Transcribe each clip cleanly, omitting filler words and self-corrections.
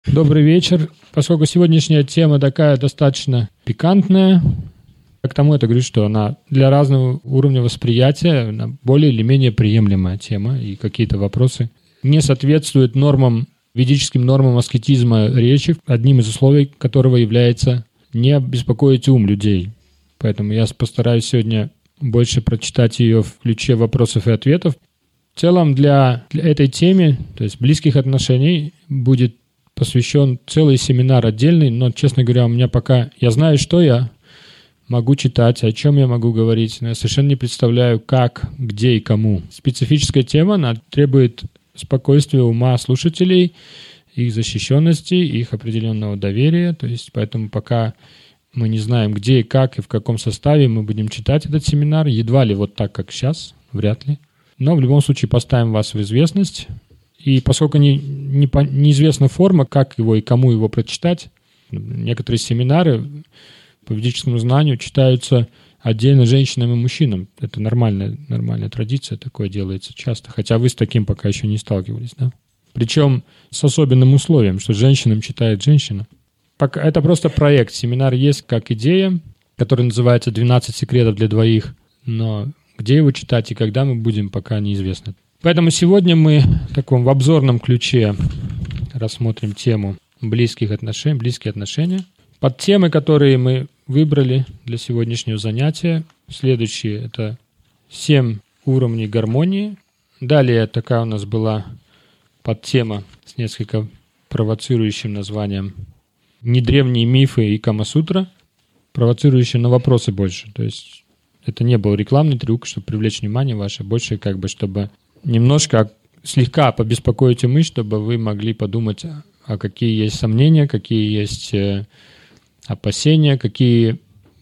Добрый вечер. Поскольку сегодняшняя тема такая достаточно пикантная, к тому это говорю, что она для разного уровня восприятия она более или менее приемлемая тема, и какие-то вопросы не соответствуют ведическим нормам аскетизма речи, одним из условий которого является не беспокоить ум людей. Поэтому я постараюсь сегодня больше прочитать ее в ключе вопросов и ответов. В целом для этой темы, то есть близких отношений, будет посвящен целый семинар отдельный, но, честно говоря, у меня пока... Я знаю, что я могу читать, о чем я могу говорить, но я совершенно не представляю, как, где и кому. Специфическая тема, она требует спокойствия ума слушателей, их защищенности, их определенного доверия, то есть поэтому пока мы не знаем, где и как и в каком составе мы будем читать этот семинар, едва ли вот так, как сейчас, вряд ли. Но в любом случае поставим вас в известность. И поскольку неизвестна форма, как его и кому его прочитать, некоторые семинары по ведическому знанию читаются отдельно женщинам и мужчинам. Это нормальная традиция, такое делается часто. Хотя вы с таким пока еще не сталкивались, да? Причем с особенным условием, что женщинам читает женщина. Это просто проект. Семинар есть как идея, который называется «12 секретов для двоих», но где его читать и когда мы будем, пока неизвестно. Поэтому сегодня мы в обзорном ключе рассмотрим тему близкие отношения. Подтемы, которые мы выбрали для сегодняшнего занятия, следующие — это 7 уровней гармонии. Далее такая у нас была подтема с несколько провоцирующим названием «Недревние мифы и Камасутра», провоцирующие на вопросы больше. То есть это не был рекламный трюк, чтобы привлечь внимание ваше, больше чтобы немножко, слегка побеспокоить умы, чтобы вы могли подумать, а какие есть сомнения, какие есть опасения, какие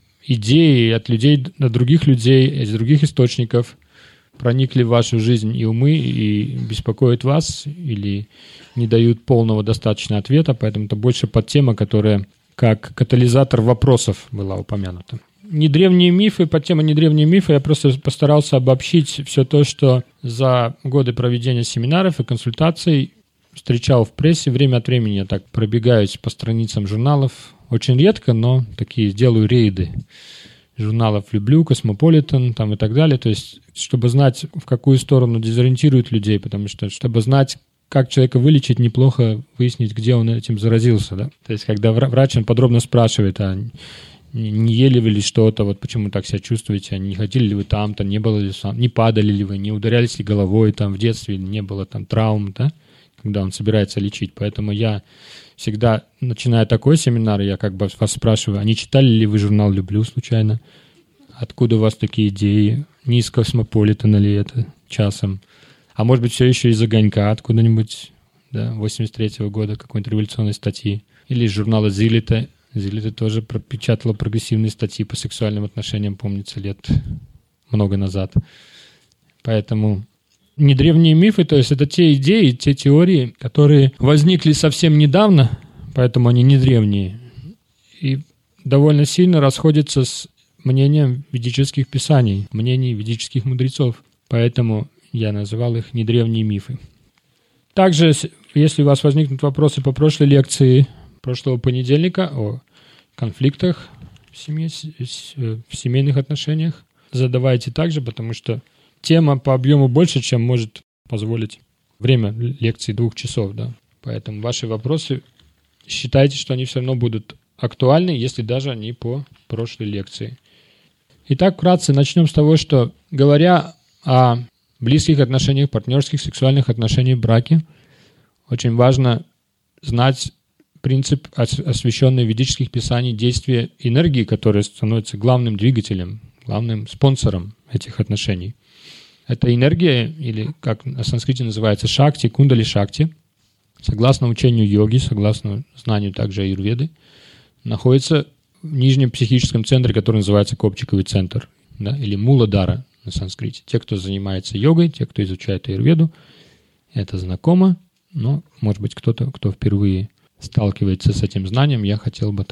идеи от других людей, из других источников проникли в вашу жизнь и умы, и беспокоят вас, или не дают полного достаточно ответа, поэтому это больше подтема, которая как катализатор вопросов была упомянута. Недревние мифы, подтема «Недревние мифы» я просто постарался обобщить все то, что за годы проведения семинаров и консультаций встречал в прессе. Время от времени я так пробегаюсь по страницам журналов. Очень редко, но такие делаю рейды. Журналов люблю, Космополитен и так далее. То есть, чтобы знать, в какую сторону дезориентируют людей, потому что, чтобы знать, как человека вылечить, неплохо выяснить, где он этим заразился. Да? То есть, когда врач он подробно спрашивает, не ели вы ли что-то, почему так себя чувствуете, не ходили ли вы там-то, не было ли не падали ли вы, не ударялись ли головой в детстве, не было травм, да, когда он собирается лечить. Поэтому я всегда, начиная такой семинар, я вас спрашиваю, а не читали ли вы журнал «Люблю» случайно? Откуда у вас такие идеи? Не из Космополитена ли это часом? А может быть, все еще из «Огонька» откуда-нибудь, да, 83-го года, какой-нибудь революционной статьи? Или из журнала «Зилита». Зилита тоже пропечатала прогрессивные статьи по сексуальным отношениям, помнится, лет много назад. Поэтому недревние мифы, то есть это те идеи, те теории, которые возникли совсем недавно, поэтому они не древние, и довольно сильно расходятся с мнением ведических писаний, мнений ведических мудрецов. Поэтому я называл их недревние мифы. Также, если у вас возникнут вопросы по прошлой лекции, прошлого понедельника о конфликтах в семейных отношениях, задавайте также, потому что тема по объему больше, чем может позволить время лекции 2 часов. Да? Поэтому ваши вопросы, считайте, что они все равно будут актуальны, если даже они по прошлой лекции. Итак, вкратце начнем с того, что, говоря о близких отношениях, партнерских, сексуальных отношениях в браке, очень важно знать принцип, освященный в ведических писаниях, действия энергии, которая становится главным двигателем, главным спонсором этих отношений. Эта энергия, или как на санскрите называется шакти, кундали-шакти, согласно учению йоги, согласно знанию также аюрведы, находится в нижнем психическом центре, который называется копчиковый центр, да, или муладара на санскрите. Те, кто занимается йогой, те, кто изучает аюрведу, это знакомо, но, может быть, кто-то, кто впервые сталкивается с этим знанием, я хотел бы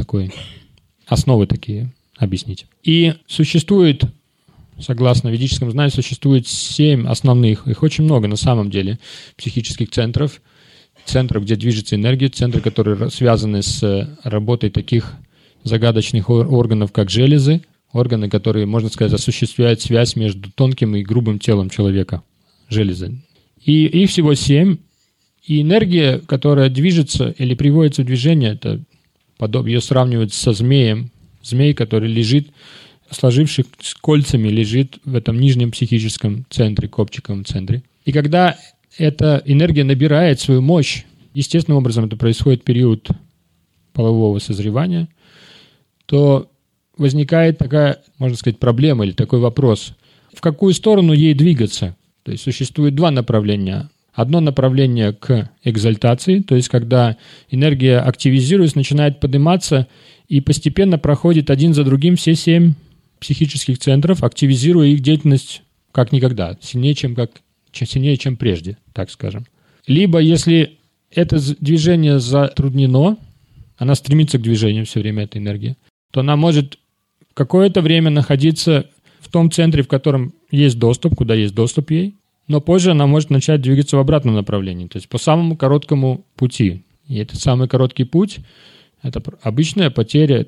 основы такие объяснить. И существует, согласно ведическому знанию, существует 7 основных, их очень много на самом деле, психических центров. центров, где движется энергия, центры, которые связаны с работой таких загадочных органов, как железы, органы, которые, можно сказать, осуществляют связь между тонким и грубым телом человека, железы. И их всего 7. И энергия, которая движется или приводится в движение, это ее сравнивают со змеем. Змей, который лежит, сложившись кольцами, лежит в этом нижнем психическом центре, копчиковом центре. И когда эта энергия набирает свою мощь, естественным образом это происходит в период полового созревания, то возникает такая, можно сказать, проблема или такой вопрос. В какую сторону ей двигаться? То есть существует 2 направления. Одно направление к экзальтации, то есть когда энергия активизируется, начинает подниматься и постепенно проходит один за другим все 7 психических центров, активизируя их деятельность как никогда, сильнее, чем прежде, так скажем. Либо если это движение затруднено, она стремится к движению все время, эта энергия, то она может какое-то время находиться в том центре, в котором есть доступ, куда есть доступ ей, но позже она может начать двигаться в обратном направлении, то есть по самому короткому пути. И этот самый короткий путь – это обычная потеря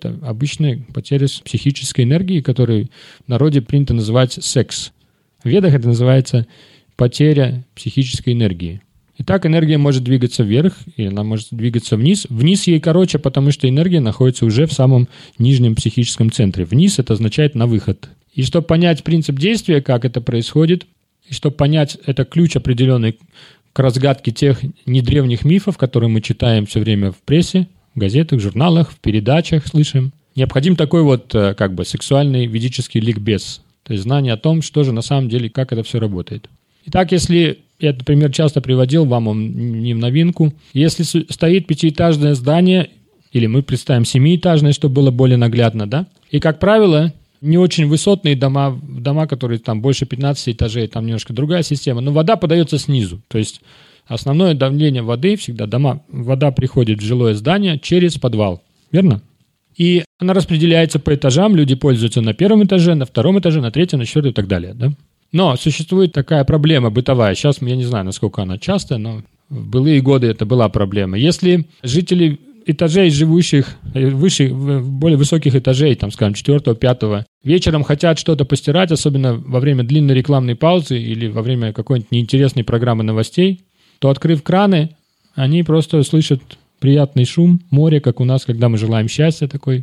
психической энергии, которую в народе принято называть секс. В ведах это называется потеря психической энергии. Итак, энергия может двигаться вверх, и она может двигаться вниз. Вниз ей короче, потому что энергия находится уже в самом нижнем психическом центре. Вниз это означает на выход. И чтобы понять принцип действия, как это происходит, и чтобы понять, это ключ определенный к разгадке тех недревних мифов, которые мы читаем все время в прессе, в газетах, в журналах, в передачах слышим. Необходим такой сексуальный ведический ликбез, то есть знание о том, что же на самом деле, как это все работает. Итак, если я этот пример часто приводил, вам он не в новинку, если стоит 5-этажное здание, или мы представим 7-этажное, чтобы было более наглядно, да, и, как правило, не очень высотные дома, которые там больше 15 этажей, там немножко другая система, но вода подается снизу. То есть основное давление воды всегда, вода приходит в жилое здание через подвал. Верно? И она распределяется по этажам, люди пользуются на 1 этаже, на 2 этаже, на 3, на 4 и так далее. Да? Но существует такая проблема бытовая. Сейчас я не знаю, насколько она частая, но в былые годы это была проблема. Если жители этажей, живущих выше, более высоких этажей, там, скажем, 4-го, 5-го, вечером хотят что-то постирать, особенно во время длинной рекламной паузы или во время какой-нибудь неинтересной программы новостей, то, открыв краны, они просто слышат приятный шум моря, как у нас, когда мы желаем счастья, такой.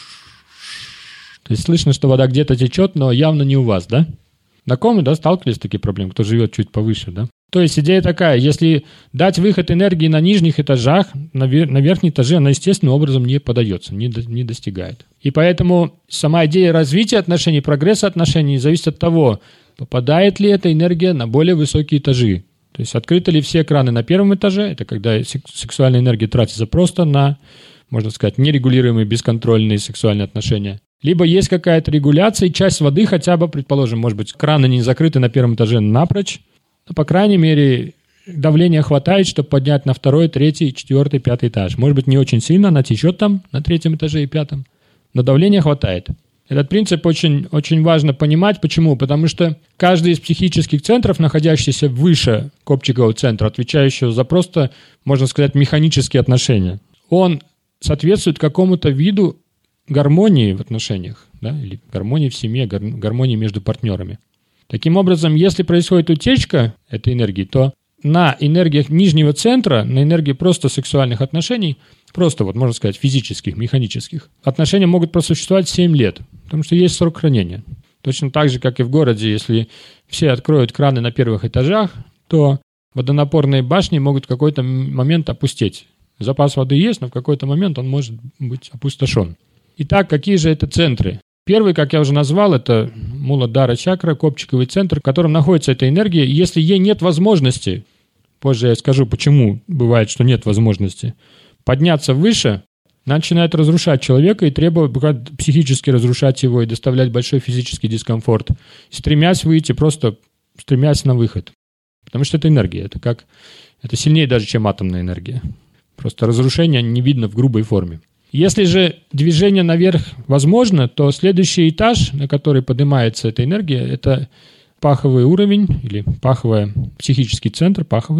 То есть слышно, что вода где-то течет, но явно не у вас, да? Знакомы, да, сталкивались с такими проблемами, кто живет чуть повыше, да? То есть идея такая, если дать выход энергии на нижних этажах, на верхнем этаже она естественным образом не подается, не достигает. И поэтому сама идея развития отношений, прогресса отношений зависит от того, попадает ли эта энергия на более высокие этажи. То есть открыты ли все краны на 1 этаже, это когда сексуальная энергия тратится просто на, можно сказать, нерегулируемые бесконтрольные сексуальные отношения. Либо есть какая-то регуляция, и часть воды хотя бы, предположим, может быть, краны не закрыты на 1 этаже напрочь, но, по крайней мере, давления хватает, чтобы поднять на 2, 3, 4, 5 этаж. Может быть, не очень сильно, она течет там на 3 этаже и 5, но давления хватает. Этот принцип очень, очень важно понимать. Почему? Потому что каждый из психических центров, находящийся выше копчикового центра, отвечающего за просто, можно сказать, механические отношения, он соответствует какому-то виду гармонии в отношениях, да, или гармонии в семье, гармонии между партнерами. Таким образом, если происходит утечка этой энергии, то на энергиях нижнего центра, на энергии просто сексуальных отношений, просто, можно сказать, физических, механических, отношения могут просуществовать 7 лет, потому что есть срок хранения. Точно так же, как и в городе, если все откроют краны на 1 этажах, то водонапорные башни могут в какой-то момент опустеть. Запас воды есть, но в какой-то момент он может быть опустошен. Итак, какие же это центры? Первый, как я уже назвал, это Муладхара чакра, копчиковый центр, в котором находится эта энергия. И если ей нет возможности, позже я скажу, почему бывает, что нет возможности, подняться выше, начинает разрушать человека и требовать психически разрушать его и доставлять большой физический дискомфорт, стремясь выйти, просто стремясь на выход. Потому что это энергия, это сильнее даже, чем атомная энергия. Просто разрушение не видно в грубой форме. Если же движение наверх возможно, то следующий этаж, на который поднимается эта энергия, это паховый уровень или паховый психический центр, паховый.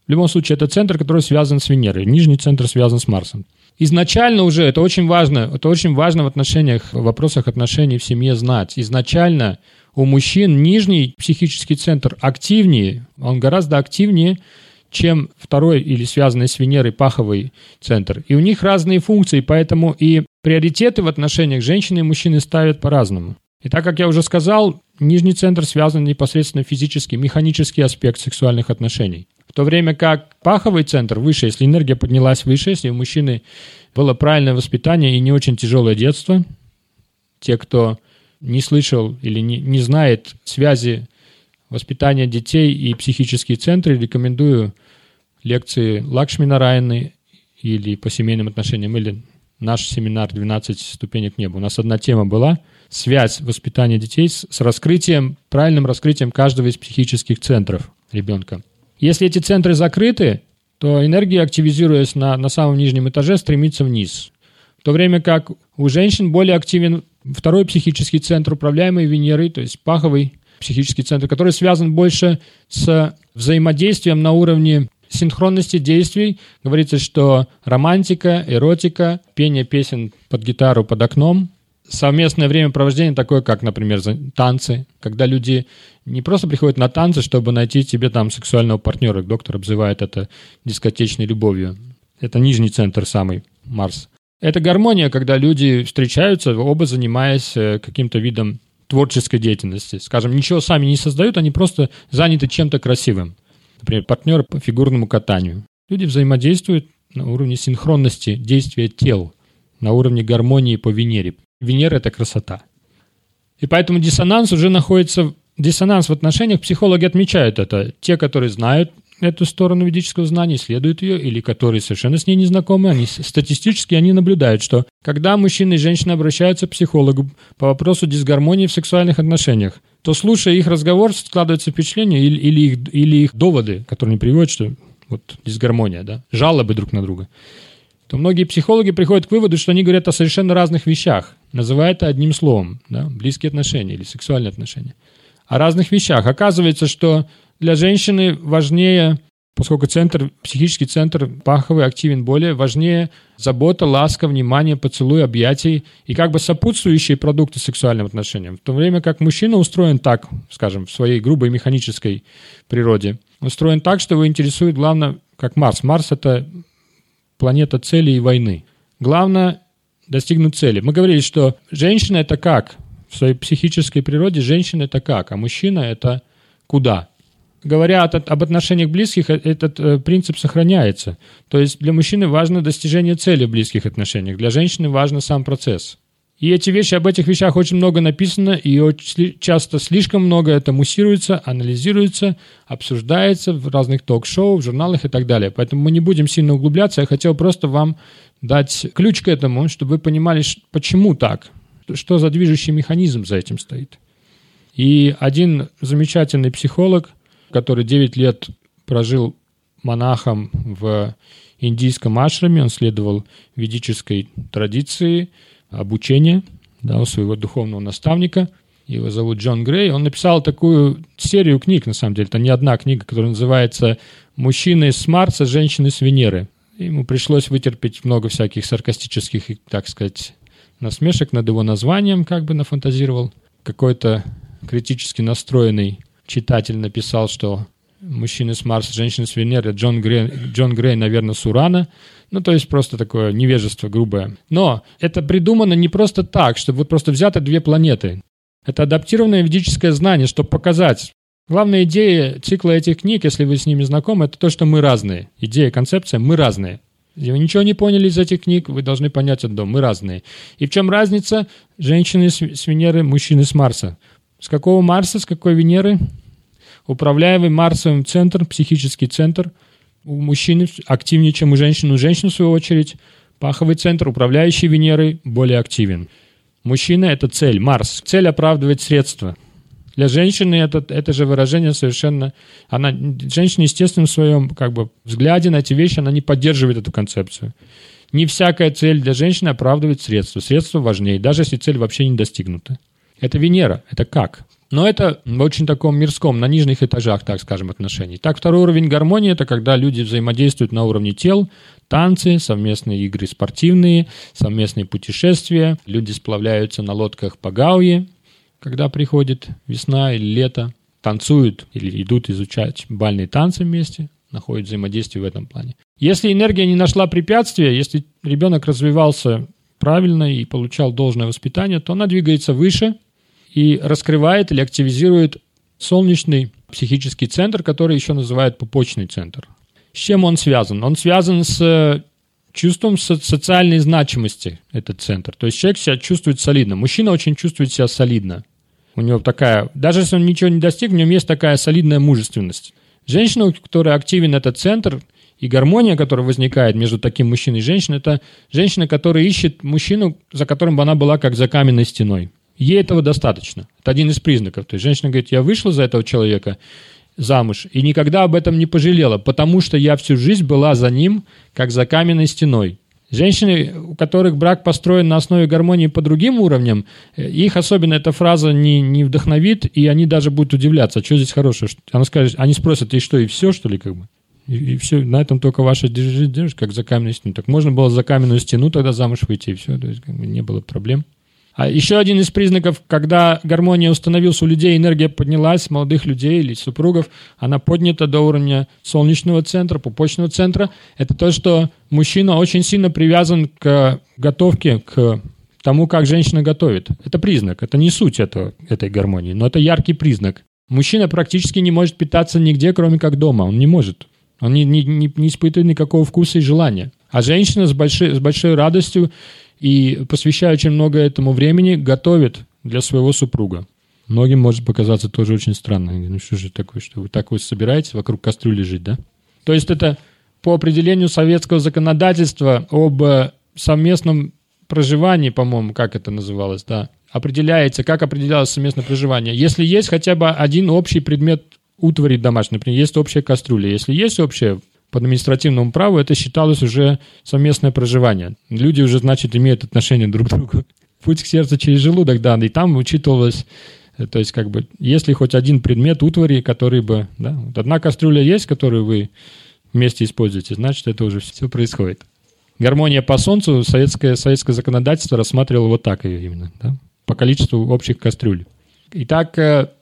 В любом случае, это центр, который связан с Венерой. Нижний центр связан с Марсом. Изначально уже, это очень важно в отношениях, в вопросах отношений в семье знать. Изначально у мужчин нижний психический центр активнее, он гораздо активнее, чем второй или связанный с Венерой паховый центр. И у них разные функции, поэтому и приоритеты в отношениях женщины и мужчины ставят по-разному. И так как я уже сказал, нижний центр связан непосредственно физический, механический аспект сексуальных отношений. В то время как паховый центр выше, если энергия поднялась выше, если у мужчины было правильное воспитание и не очень тяжелое детство, те, кто не слышал или не знает связи воспитания детей и психические центры, рекомендую лекции Лакшми Нараяны или по семейным отношениям, или наш семинар «12 ступенек неба». У нас одна тема была – связь воспитания детей с правильным раскрытием каждого из психических центров ребенка. Если эти центры закрыты, то энергия, активизируясь на самом нижнем этаже, стремится вниз. В то время как у женщин более активен второй психический центр, управляемый Венерой, то есть паховый психический центр, который связан больше с взаимодействием на уровне синхронности действий. Говорится, что романтика, эротика, пение песен под гитару под окном, совместное времяпровождение такое, как, например, танцы, когда люди не просто приходят на танцы, чтобы найти себе там сексуального партнера. Доктор обзывает это дискотечной любовью. Это нижний центр самый, Марс. Это гармония, когда люди встречаются, оба занимаясь каким-то видом творческой деятельности. Скажем, ничего сами не создают, они просто заняты чем-то красивым. Например, партнеры по фигурному катанию. Люди взаимодействуют на уровне синхронности действия тел, на уровне гармонии по Венере. Венера – это красота. И поэтому диссонанс в отношениях, психологи отмечают это. Те, которые знают эту сторону ведического знания, исследуют ее, или которые совершенно с ней не знакомы, статистически они наблюдают, что когда мужчина и женщина обращаются к психологу по вопросу дисгармонии в сексуальных отношениях, то, слушая их разговор, складывается впечатление или их доводы, которые они приводят, что вот дисгармония, да, жалобы друг на друга, то многие психологи приходят к выводу, что они говорят о совершенно разных вещах, называя это одним словом, да, близкие отношения или сексуальные отношения. О разных вещах. Оказывается, что для женщины важнее, поскольку психический центр паховый активен более, важнее забота, ласка, внимание, поцелуй, объятий и как бы сопутствующие продукты сексуальным отношениям. В то время как мужчина устроен так, скажем, в своей грубой механической природе, устроен так, что его интересует главное, как Марс. Марс – это планета цели и войны. Главное – достигнуть цели. Мы говорили, что женщина – это как? В своей психической природе женщина – это как? А мужчина – это куда? Говоря об отношениях близких, этот принцип сохраняется. То есть для мужчины важно достижение цели в близких отношениях, для женщины важен сам процесс. И об этих вещах очень много написано, и очень часто слишком много это муссируется, анализируется, обсуждается в разных ток-шоу, в журналах и так далее. Поэтому мы не будем сильно углубляться. Я хотел просто вам дать ключ к этому, чтобы вы понимали, почему так, что за движущий механизм за этим стоит. И один замечательный психолог, который 9 лет прожил монахом в индийском ашраме, он следовал ведической традиции обучения, да, у своего духовного наставника, его зовут Джон Грей, он написал такую серию книг, на самом деле, это не одна книга, которая называется «Мужчины с Марса, женщины с Венеры». Ему пришлось вытерпеть много всяких саркастических, так сказать, насмешек над его названием, как бы нафантазировал. Какой-то критически настроенный читатель написал, что мужчины с Марса, женщины с Венеры, Джон Грей, наверное, с Урана. Ну, то есть просто такое невежество грубое. Но это придумано не просто так, чтобы вот просто взято две планеты. Это адаптированное ведическое знание, чтобы показать. Главная идея цикла этих книг, если вы с ними знакомы, это то, что мы разные. Идея, концепция – мы разные. Если вы ничего не поняли из этих книг, вы должны понять одно – мы разные. И в чем разница? Женщины с Венеры, мужчины с Марса. С какого Марса, с какой Венеры? Управляемый Марсовым центр, психический центр у мужчины активнее, чем у женщины. У женщин, в свою очередь, паховый центр, управляющий Венерой, более активен. Мужчина – это цель, Марс. Цель оправдывает средства. Для женщины это же выражение совершенно... Женщина, естественно, в своем взгляде на эти вещи, она не поддерживает эту концепцию. Не всякая цель для женщины оправдывает средства. Средства важнее, даже если цель вообще не достигнута. Это Венера. Это как? Но это в очень таком мирском, на нижних этажах, так скажем, отношений. Так, второй уровень гармонии – это когда люди взаимодействуют на уровне тел, танцы, совместные игры спортивные, совместные путешествия. Люди сплавляются на лодках по Гауе, когда приходит весна или лето, танцуют или идут изучать бальные танцы вместе, находят взаимодействие в этом плане. Если энергия не нашла препятствия, если ребенок развивался правильно и получал должное воспитание, то она двигается выше и раскрывает или активизирует солнечный психический центр, который еще называют пупочный центр. С чем он связан? Он связан с чувством социальной значимости, этот центр. То есть человек себя чувствует солидно. Мужчина очень чувствует себя солидно. У него такая, даже если он ничего не достиг, в нем есть такая солидная мужественность. Женщина, у которой активен этот центр, и гармония, которая возникает между таким мужчиной и женщиной, это женщина, которая ищет мужчину, за которым бы она была как за каменной стеной. Ей этого достаточно. Это один из признаков. То есть женщина говорит, я вышла за этого человека замуж и никогда об этом не пожалела, потому что я всю жизнь была за ним, как за каменной стеной. Женщины, у которых брак построен на основе гармонии по другим уровням, их особенно эта фраза не вдохновит, и они даже будут удивляться, что здесь хорошего. Она скажет, они спросят, и что, и все, что ли, как бы? И все, на этом только ваша держишь, как за каменную стену. Так можно было за каменную стену тогда замуж выйти, и все, то есть как бы не было проблем. А еще один из признаков, когда гармония установилась у людей, энергия поднялась, молодых людей или супругов, она поднята до уровня солнечного центра, пупочного центра, это то, что мужчина очень сильно привязан к готовке, к тому, как женщина готовит. Это признак, это не суть этой гармонии, но это яркий признак. Мужчина практически не может питаться нигде, кроме как дома, он не может. Он не испытывает никакого вкуса и желания. А женщина с большой радостью и, посвящая очень много этому времени, готовит для своего супруга. Многим может показаться тоже очень странно. Ну что же такое, что вы так вот собираетесь вокруг кастрюли жить, да? То есть это по определению советского законодательства об совместном проживании, по-моему, как это называлось, да, определяется, как определялось совместное проживание. Если есть хотя бы один общий предмет утвари домашней, например, есть общая кастрюля. Если есть общая, по административному праву это считалось уже совместное проживание. Люди уже, значит, имеют отношение друг к другу. Путь к сердцу через желудок, да, и там учитывалось, то есть как бы, если хоть один предмет утвари, который бы, да, вот одна кастрюля есть, которую вы вместе используете, значит, это уже все происходит. Гармония по Солнцу, советское законодательство рассматривало вот так ее именно, да, по количеству общих кастрюль. Итак,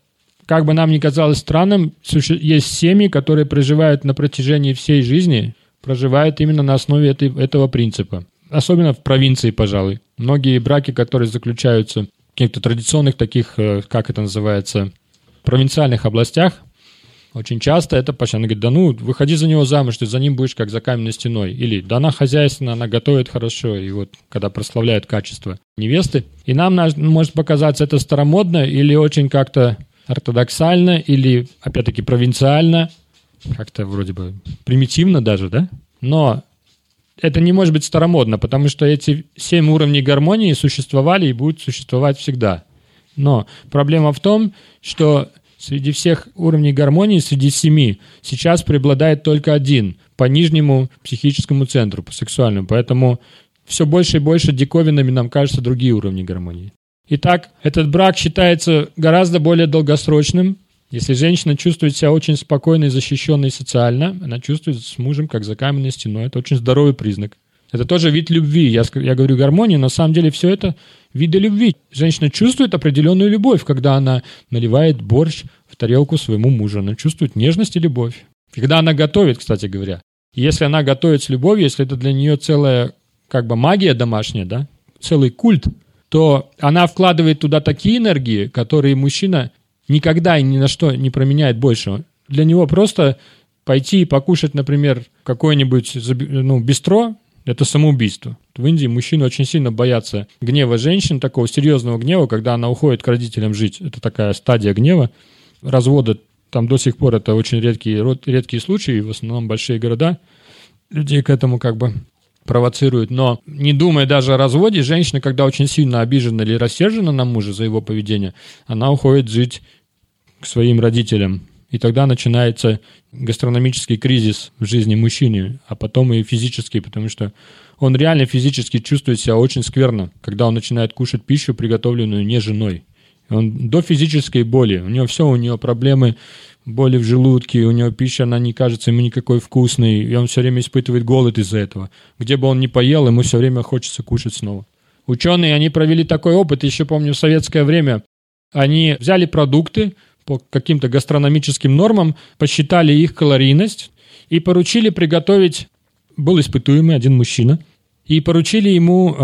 как бы нам ни казалось странным, есть семьи, которые проживают на протяжении всей жизни, проживают именно на основе этого принципа. Особенно в провинции, пожалуй. Многие браки, которые заключаются в каких-то традиционных таких, как это называется, провинциальных областях, очень часто это почти, она говорит, да ну, выходи за него замуж, ты за ним будешь как за каменной стеной. Или, да она хозяйственная, она готовит хорошо, и вот когда прославляют качество невесты. И нам может показаться это старомодно или очень как-то ортодоксально или, опять-таки, провинциально, как-то вроде бы примитивно даже, да? Но это не может быть старомодно, потому что эти 7 уровней гармонии существовали и будут существовать всегда. Но проблема в том, что среди всех уровней гармонии, среди 7, сейчас преобладает только один по нижнему психическому центру, по сексуальному. Поэтому все больше и больше диковинными нам кажутся другие уровни гармонии. Итак, этот брак считается гораздо более долгосрочным. Если женщина чувствует себя очень спокойной, защищенной социально, она чувствует с мужем как за каменной стеной. Это очень здоровый признак. Это тоже вид любви. Я говорю гармония, но на самом деле все это виды любви. Женщина чувствует определенную любовь, когда она наливает борщ в тарелку своему мужу. Она чувствует нежность и любовь. Когда она готовит, кстати говоря. Если она готовит с любовью, если это для нее целая как бы магия домашняя, да, целый культ, то она вкладывает туда такие энергии, которые мужчина никогда и ни на что не променяет больше. Для него просто пойти и покушать, например, какое-нибудь бистро – это самоубийство. В Индии мужчины очень сильно боятся гнева женщин, такого серьезного гнева, когда она уходит к родителям жить. Это такая стадия гнева. Развода там до сих пор это очень редкие случаи, в основном большие города людей к этому как бы провоцируют, но не думая даже о разводе, женщина, когда очень сильно обижена или рассержена на мужа за его поведение, она уходит жить к своим родителям. И тогда начинается гастрономический кризис в жизни мужчины, а потом и физический, потому что он реально физически чувствует себя очень скверно, когда он начинает кушать пищу, приготовленную не женой. Он до физической боли. У него проблемы, боли в желудке, у него пища, она не кажется ему никакой вкусной, и он все время испытывает голод из-за этого. Где бы он ни поел, ему все время хочется кушать снова. Ученые, они провели такой опыт, еще помню, в советское время. Они взяли продукты по каким-то гастрономическим нормам, посчитали их калорийность и поручили приготовить, был испытуемый один мужчина, и поручили ему,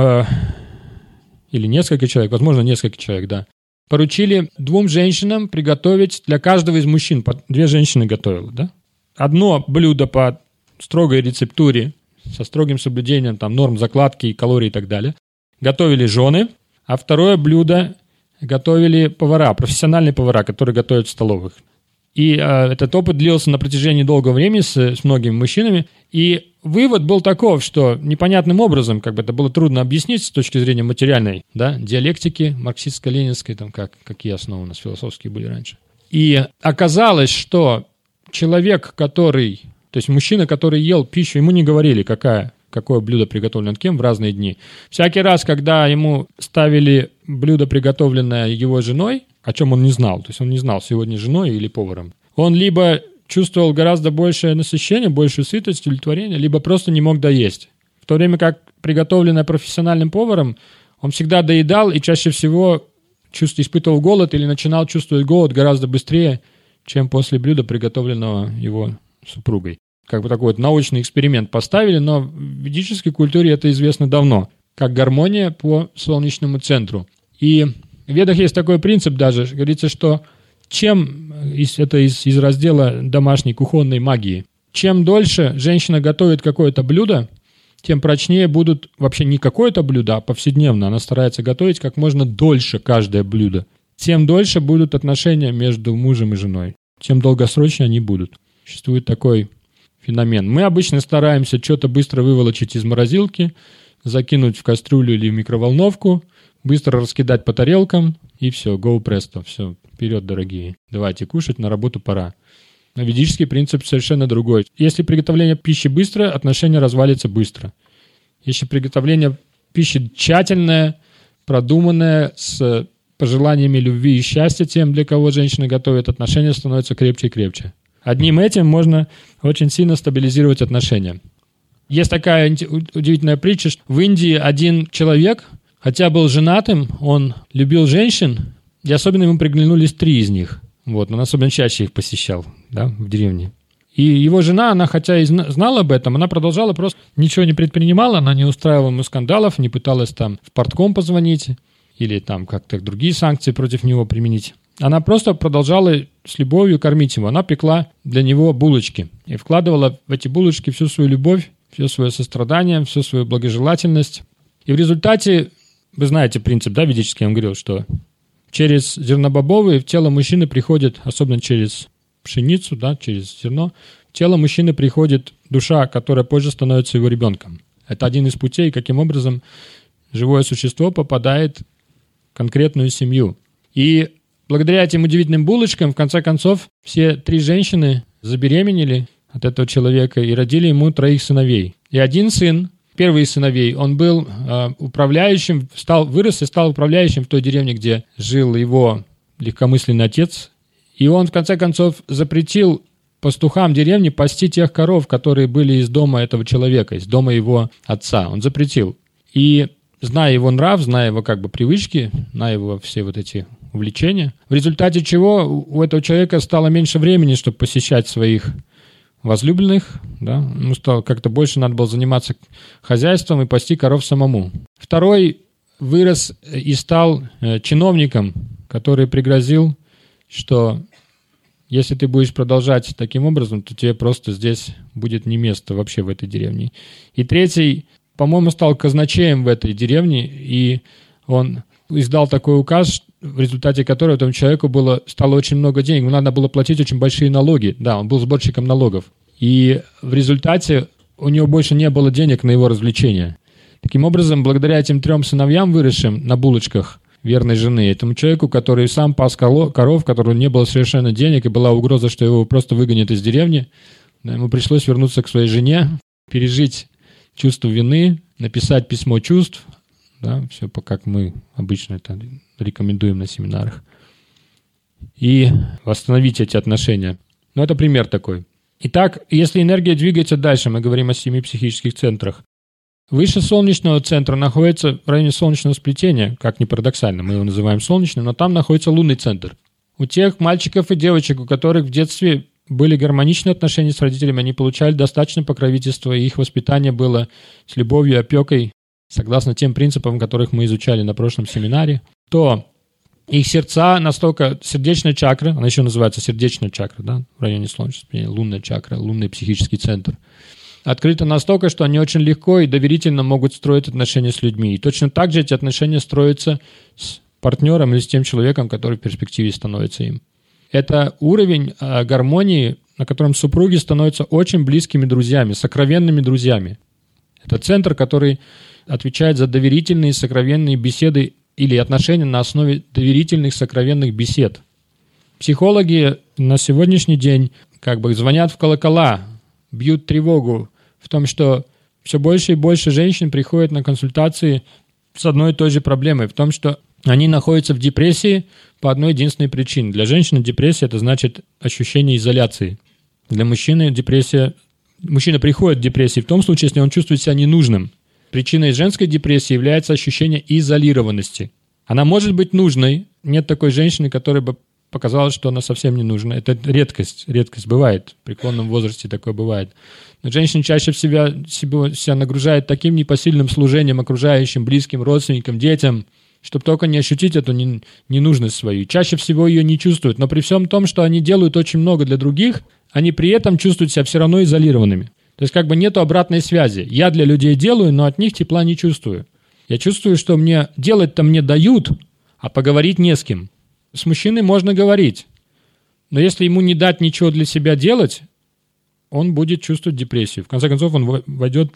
или несколько человек, возможно, несколько человек, да, поручили 2 женщинам приготовить для каждого из мужчин, 2 женщины готовила, да? Одно блюдо по строгой рецептуре, со строгим соблюдением там, норм закладки, калорий и так далее, готовили жены, а второе блюдо готовили повара, профессиональные повара, которые готовят в столовых. И этот опыт длился на протяжении долгого времени с многими мужчинами. И вывод был таков, что непонятным образом, как бы это было трудно объяснить с точки зрения материальной, да, диалектики, марксистско-ленинской, там какие основы у нас философские были раньше. И оказалось, что человек, то есть мужчина, который ел пищу, ему не говорили, какое блюдо приготовлено кем в разные дни. Всякий раз, когда ему ставили блюдо, приготовленное его женой, о чем он не знал, то есть он не знал, сегодня женой или поваром, он либо чувствовал гораздо большее насыщение, большую сытость, удовлетворение, либо просто не мог доесть. В то время как приготовленное профессиональным поваром, он всегда доедал и чаще всего испытывал голод или начинал чувствовать голод гораздо быстрее, чем после блюда, приготовленного его супругой. Как бы такой вот научный эксперимент поставили, но в ведической культуре это известно давно, как гармония по солнечному центру. И в Ведах есть такой принцип даже, говорится, что это из раздела домашней кухонной магии, чем дольше женщина готовит какое-то блюдо, тем прочнее будут вообще не какое-то блюдо, а повседневно. Она старается готовить как можно дольше каждое блюдо. Тем дольше будут отношения между мужем и женой, тем долгосрочнее они будут. Существует такой феномен. Мы обычно стараемся что-то быстро выволочить из морозилки, закинуть в кастрюлю или в микроволновку, быстро раскидать по тарелкам, и все, go presto, все, вперед, дорогие. Давайте кушать, на работу пора. Но ведический принцип совершенно другой. Если приготовление пищи быстрое, отношения развалится быстро. Если приготовление пищи тщательное, продуманное, с пожеланиями любви и счастья тем, для кого женщина готовит, отношения становятся крепче и крепче. Одним этим можно очень сильно стабилизировать отношения. Есть такая удивительная притча, что в Индии один человек, хотя был женатым, он любил женщин, и особенно ему приглянулись 3 из них. Вот, он особенно чаще их посещал, да, в деревне. И его жена, она хотя и знала об этом, она продолжала просто ничего не предпринимала, она не устраивала ему скандалов, не пыталась там в партком позвонить или там как-то другие санкции против него применить. Она просто продолжала с любовью кормить его. Она пекла для него булочки и вкладывала в эти булочки всю свою любовь, все свое сострадание, всю свою благожелательность. И в результате, вы знаете принцип, да, ведический, я вам говорил, что через зернобобовые в тело мужчины приходит, особенно через пшеницу, да, через зерно, в тело мужчины приходит душа, которая позже становится его ребенком. Это один из путей, каким образом живое существо попадает в конкретную семью. И благодаря этим удивительным булочкам, в конце концов, все 3 женщины забеременели от этого человека и родили ему 3 сыновей. И один сын, первый из сыновей, он был управляющим, вырос и стал управляющим в той деревне, где жил его легкомысленный отец. И он, в конце концов, запретил пастухам деревни пасти тех коров, которые были из дома этого человека, из дома его отца. Он запретил. И зная его нрав, зная его как бы привычки, зная его все вот эти увлечения, в результате чего у этого человека стало меньше времени, чтобы посещать своих возлюбленных, да, ему стало как-то больше надо было заниматься хозяйством и пасти коров самому. Второй вырос и стал чиновником, который пригрозил, что если ты будешь продолжать таким образом, то тебе просто здесь будет не место вообще в этой деревне. И третий, по-моему, стал казначеем в этой деревне, и он издал такой указ, в результате которого этому человеку стало очень много денег, ему надо было платить очень большие налоги. Да, он был сборщиком налогов. И в результате у него больше не было денег на его развлечения. Таким образом, благодаря этим 3 сыновьям, выросшим на булочках верной жены, этому человеку, который сам пас коров, которого не было совершенно денег, и была угроза, что его просто выгонят из деревни, ему пришлось вернуться к своей жене, пережить чувство вины, написать письмо чувств, да, все как мы обычно это рекомендуем на семинарах. И восстановить эти отношения. Ну, это пример такой. Итак, если энергия двигается дальше, мы говорим о 7 психических центрах. Выше солнечного центра находится в районе солнечного сплетения, как ни парадоксально, мы его называем солнечным, но там находится лунный центр. У тех мальчиков и девочек, у которых в детстве были гармоничные отношения с родителями, они получали достаточно покровительства, и их воспитание было с любовью и опекой, согласно тем принципам, которых мы изучали на прошлом семинаре, то их сердца настолько, сердечная чакра, она еще называется сердечная чакра, да, в районе солнечного сплетения, лунная чакра, лунный психический центр, открыто настолько, что они очень легко и доверительно могут строить отношения с людьми. И точно так же эти отношения строятся с партнером или с тем человеком, который в перспективе становится им. Это уровень гармонии, на котором супруги становятся очень близкими друзьями, сокровенными друзьями. Это центр, который отвечает за доверительные, сокровенные беседы или отношения на основе доверительных, сокровенных бесед. Психологи на сегодняшний день звонят в колокола, бьют тревогу в том, что все больше и больше женщин приходят на консультации с одной и той же проблемой, в том, что они находятся в депрессии по одной единственной причине. Для женщины депрессия – это значит ощущение изоляции. Для мужчины депрессия... Мужчина приходит в депрессию в том случае, если он чувствует себя ненужным. Причиной женской депрессии является ощущение изолированности. Она может быть нужной. Нет такой женщины, которая бы показалось, что она совсем не нужна. Это редкость. Редкость бывает. В преклонном возрасте такое бывает. Но женщина чаще себя нагружает таким непосильным служением окружающим, близким, родственникам, детям, чтобы только не ощутить эту ненужность свою. Чаще всего ее не чувствуют. Но при всем том, что они делают очень много для других, они при этом чувствуют себя все равно изолированными. То есть нету обратной связи. Я для людей делаю, но от них тепла не чувствую. Я чувствую, что делать-то мне дают, а поговорить не с кем. С мужчиной можно говорить, но если ему не дать ничего для себя делать, он будет чувствовать депрессию. В конце концов, он войдет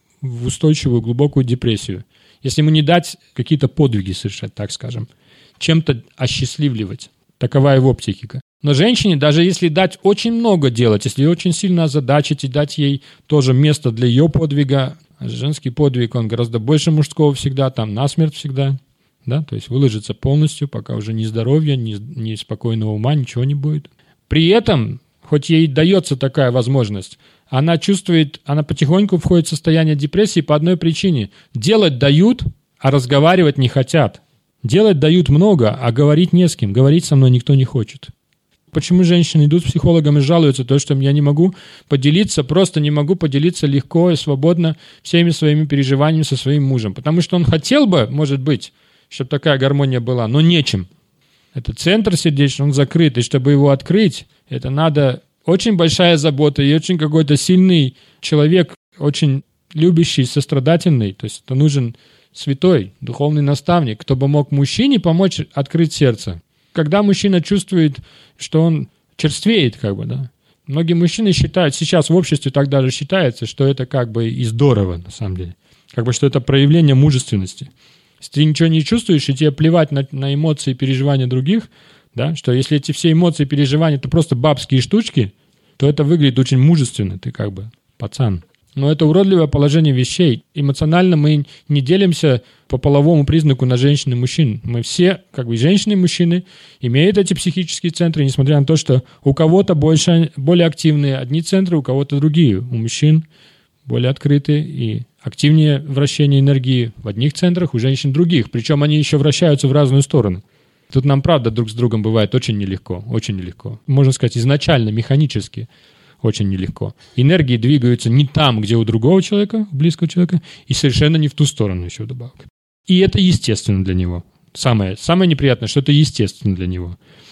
в устойчивую, глубокую депрессию. Если ему не дать какие-то подвиги совершать, так скажем, чем-то осчастливливать. Такова его психика. Но женщине, даже если дать очень много делать, если ее очень сильно озадачить и дать ей тоже место для ее подвига, женский подвиг, он гораздо больше мужского всегда, там насмерть всегда. Да, то есть выложиться полностью, пока уже ни здоровья, ни спокойного ума, ничего не будет. При этом, хоть ей дается такая возможность, она потихоньку входит в состояние депрессии по одной причине. Делать дают, а разговаривать не хотят. Делать дают много, а говорить не с кем. Говорить со мной никто не хочет. Почему женщины идут к психологам и жалуются, то, что я не могу поделиться, просто не могу поделиться легко и свободно всеми своими переживаниями со своим мужем. Потому что он хотел бы, может быть, чтобы такая гармония была, но нечем. Это центр сердечный, он закрыт, и чтобы его открыть, это надо очень большая забота и очень какой-то сильный человек, очень любящий, сострадательный, то есть это нужен святой, духовный наставник, кто бы мог мужчине помочь открыть сердце. Когда мужчина чувствует, что он черствеет, да. Многие мужчины считают, сейчас в обществе так даже считается, что это и здорово, на самом деле. Что это проявление мужественности. Если ты ничего не чувствуешь, и тебе плевать на эмоции и переживания других, да, что если эти все эмоции и переживания – это просто бабские штучки, то это выглядит очень мужественно, ты пацан. Но это уродливое положение вещей. Эмоционально мы не делимся по половому признаку на женщин и мужчин. Мы все, женщины и мужчины, имеют эти психические центры, несмотря на то, что у кого-то более активные одни центры, у кого-то другие. У мужчин более открытые и активнее вращение энергии в одних центрах, у женщин других. Причем они еще вращаются в разную сторону. Тут нам, правда, друг с другом бывает очень нелегко, очень нелегко. Можно сказать, изначально, механически очень нелегко. Энергии двигаются не там, где у другого человека, близкого человека, и совершенно не в ту сторону еще вдобавок. И это естественно для него. Самое неприятное, что это естественно для него.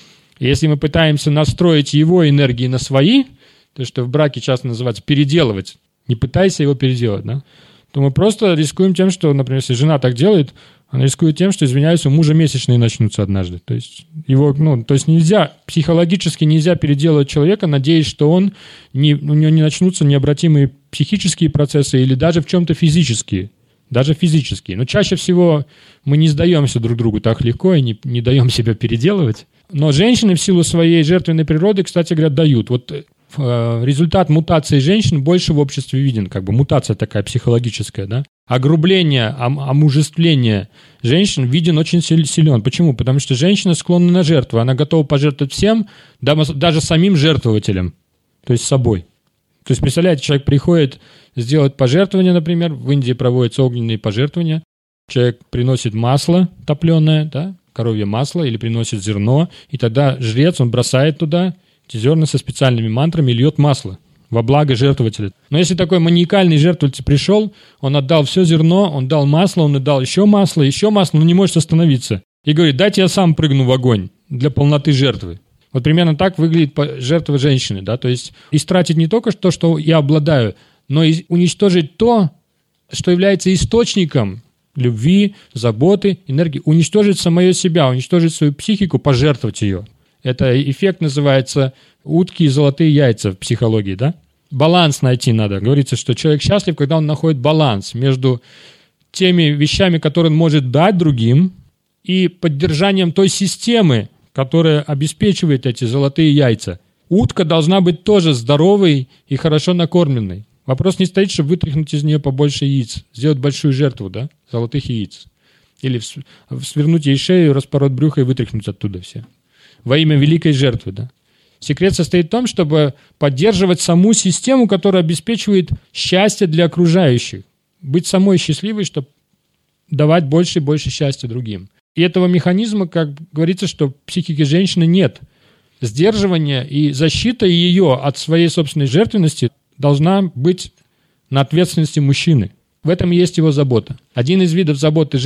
И если мы пытаемся настроить его энергии на свои, то, что в браке часто называется переделывать, не пытайся его переделать, да, то мы просто рискуем тем, что, например, если жена так делает, она рискует тем, что, извиняюсь, у мужа месячные начнутся однажды. То есть психологически нельзя переделывать человека, надеясь, что у него не начнутся необратимые психические процессы или даже в чем-то физические. Даже физические. Но чаще всего мы не сдаемся друг другу так легко и не даем себя переделывать. Но женщины в силу своей жертвенной природы, кстати говоря, дают. Результат мутации женщин больше в обществе виден, мутация такая психологическая, да. огрубление, омужествление женщин виден очень силен. Почему? Потому что женщина склонна на жертву. Она готова пожертвовать всем, даже самим жертвователем, то есть собой. То есть, представляете, человек приходит сделать пожертвование, например, в Индии проводятся огненные пожертвования, человек приносит масло топленое, да, коровье масло, или приносит зерно, и тогда жрец, он бросает туда эти зерна со специальными мантрами и льет масло во благо жертвователя. Но если такой маниакальный жертвователь пришел, он отдал все зерно, он дал масло, он отдал еще масло, но не может остановиться. И говорит, дайте я сам прыгну в огонь для полноты жертвы. Вот примерно так выглядит жертва женщины, да, то есть истратить не только то, что я обладаю, но и уничтожить то, что является источником любви, заботы, энергии, уничтожить самое себя, уничтожить свою психику, пожертвовать ее. Это эффект называется утки и золотые яйца в психологии, да? Баланс найти надо. Говорится, что человек счастлив, когда он находит баланс между теми вещами, которые он может дать другим, и поддержанием той системы, которая обеспечивает эти золотые яйца. Утка должна быть тоже здоровой и хорошо накормленной. Вопрос не стоит, чтобы вытряхнуть из нее побольше яиц, сделать большую жертву, да, золотых яиц. Или свернуть ей шею, распороть брюхо и вытряхнуть оттуда все. Во имя великой жертвы, да. Секрет состоит в том, чтобы поддерживать саму систему, которая обеспечивает счастье для окружающих. Быть самой счастливой, чтобы давать больше и больше счастья другим. И этого механизма, как говорится, что в психике женщины нет. Сдерживание и защита ее от своей собственной жертвенности должна быть на ответственности мужчины. В этом и есть его забота. Один из видов заботы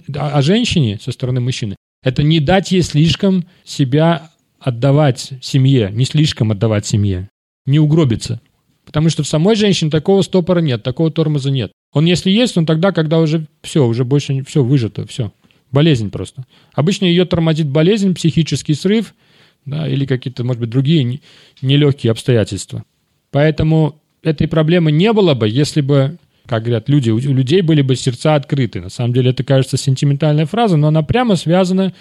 о женщине со стороны мужчины – это не дать ей слишком себя отдавать семье, не слишком отдавать семье, не угробиться. Потому что в самой женщине такого стопора нет, такого тормоза нет. Он если есть, он тогда, когда уже все, уже больше все выжато, все. Болезнь просто. Обычно ее тормозит болезнь, психический срыв, да, или какие-то, может быть, другие нелегкие обстоятельства. Поэтому этой проблемы не было бы, если бы, как говорят люди, у людей были бы сердца открыты. На самом деле это, кажется, сентиментальная фраза, но она прямо связана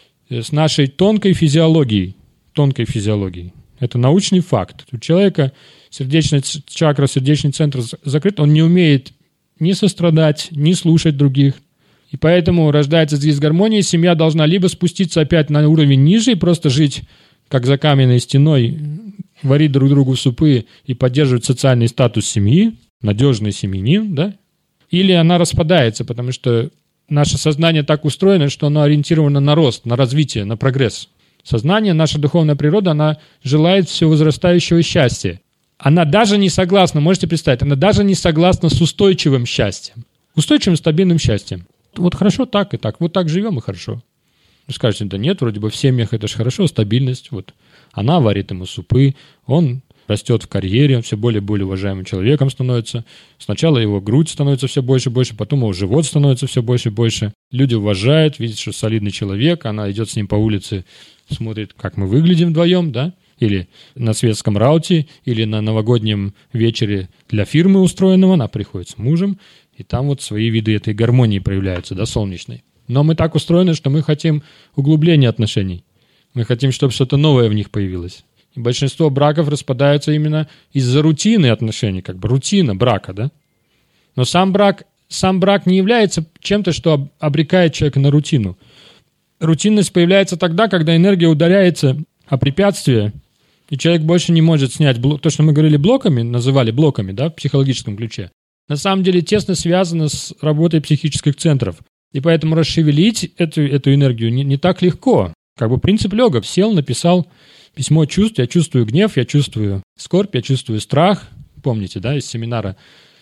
с нашей тонкой физиологией. Тонкой физиологией. Это научный факт. У человека сердечная чакра, сердечный центр закрыт, он не умеет ни сострадать, ни слушать других. И поэтому рождается дисгармония, семья должна либо спуститься опять на уровень ниже и просто жить, как за каменной стеной, варить друг другу супы и поддерживать социальный статус семьи, надежный семьянин, да? Или она распадается, потому что наше сознание так устроено, что оно ориентировано на рост, на развитие, на прогресс. Сознание, наша духовная природа, она желает все возрастающего счастья. Она даже не согласна, можете представить, она даже не согласна с устойчивым счастьем. Устойчивым, стабильным счастьем. Вот хорошо так и так. Вот так живем и хорошо. Вы скажете, да нет, вроде бы в семьях это же хорошо, стабильность. Вот. Она варит ему супы, он растет в карьере, он все более и более уважаемым человеком становится. Сначала его грудь становится все больше и больше, потом его живот становится все больше и больше. Люди уважают, видят, что солидный человек, она идет с ним по улице, смотрит, как мы выглядим вдвоем, да? Или на светском рауте, или на новогоднем вечере для фирмы устроенного, она приходит с мужем, и там вот свои виды этой гармонии проявляются, да, солнечной. Но мы так устроены, что мы хотим углубления отношений. Мы хотим, чтобы что-то новое в них появилось. И большинство браков распадаются именно из-за рутины отношений, как бы рутина брака, да. Но сам брак не является чем-то, что обрекает человека на рутину. Рутинность появляется тогда, когда энергия ударяется о препятствие, и человек больше не может снять то, что мы говорили называли блоками, да, в психологическом ключе. На самом деле тесно связано с работой психических центров. И поэтому расшевелить эту энергию не так легко. Как бы принцип йога. Сел, написал письмо чувств. Я чувствую гнев, я чувствую скорбь, я чувствую страх. Помните, да, из семинара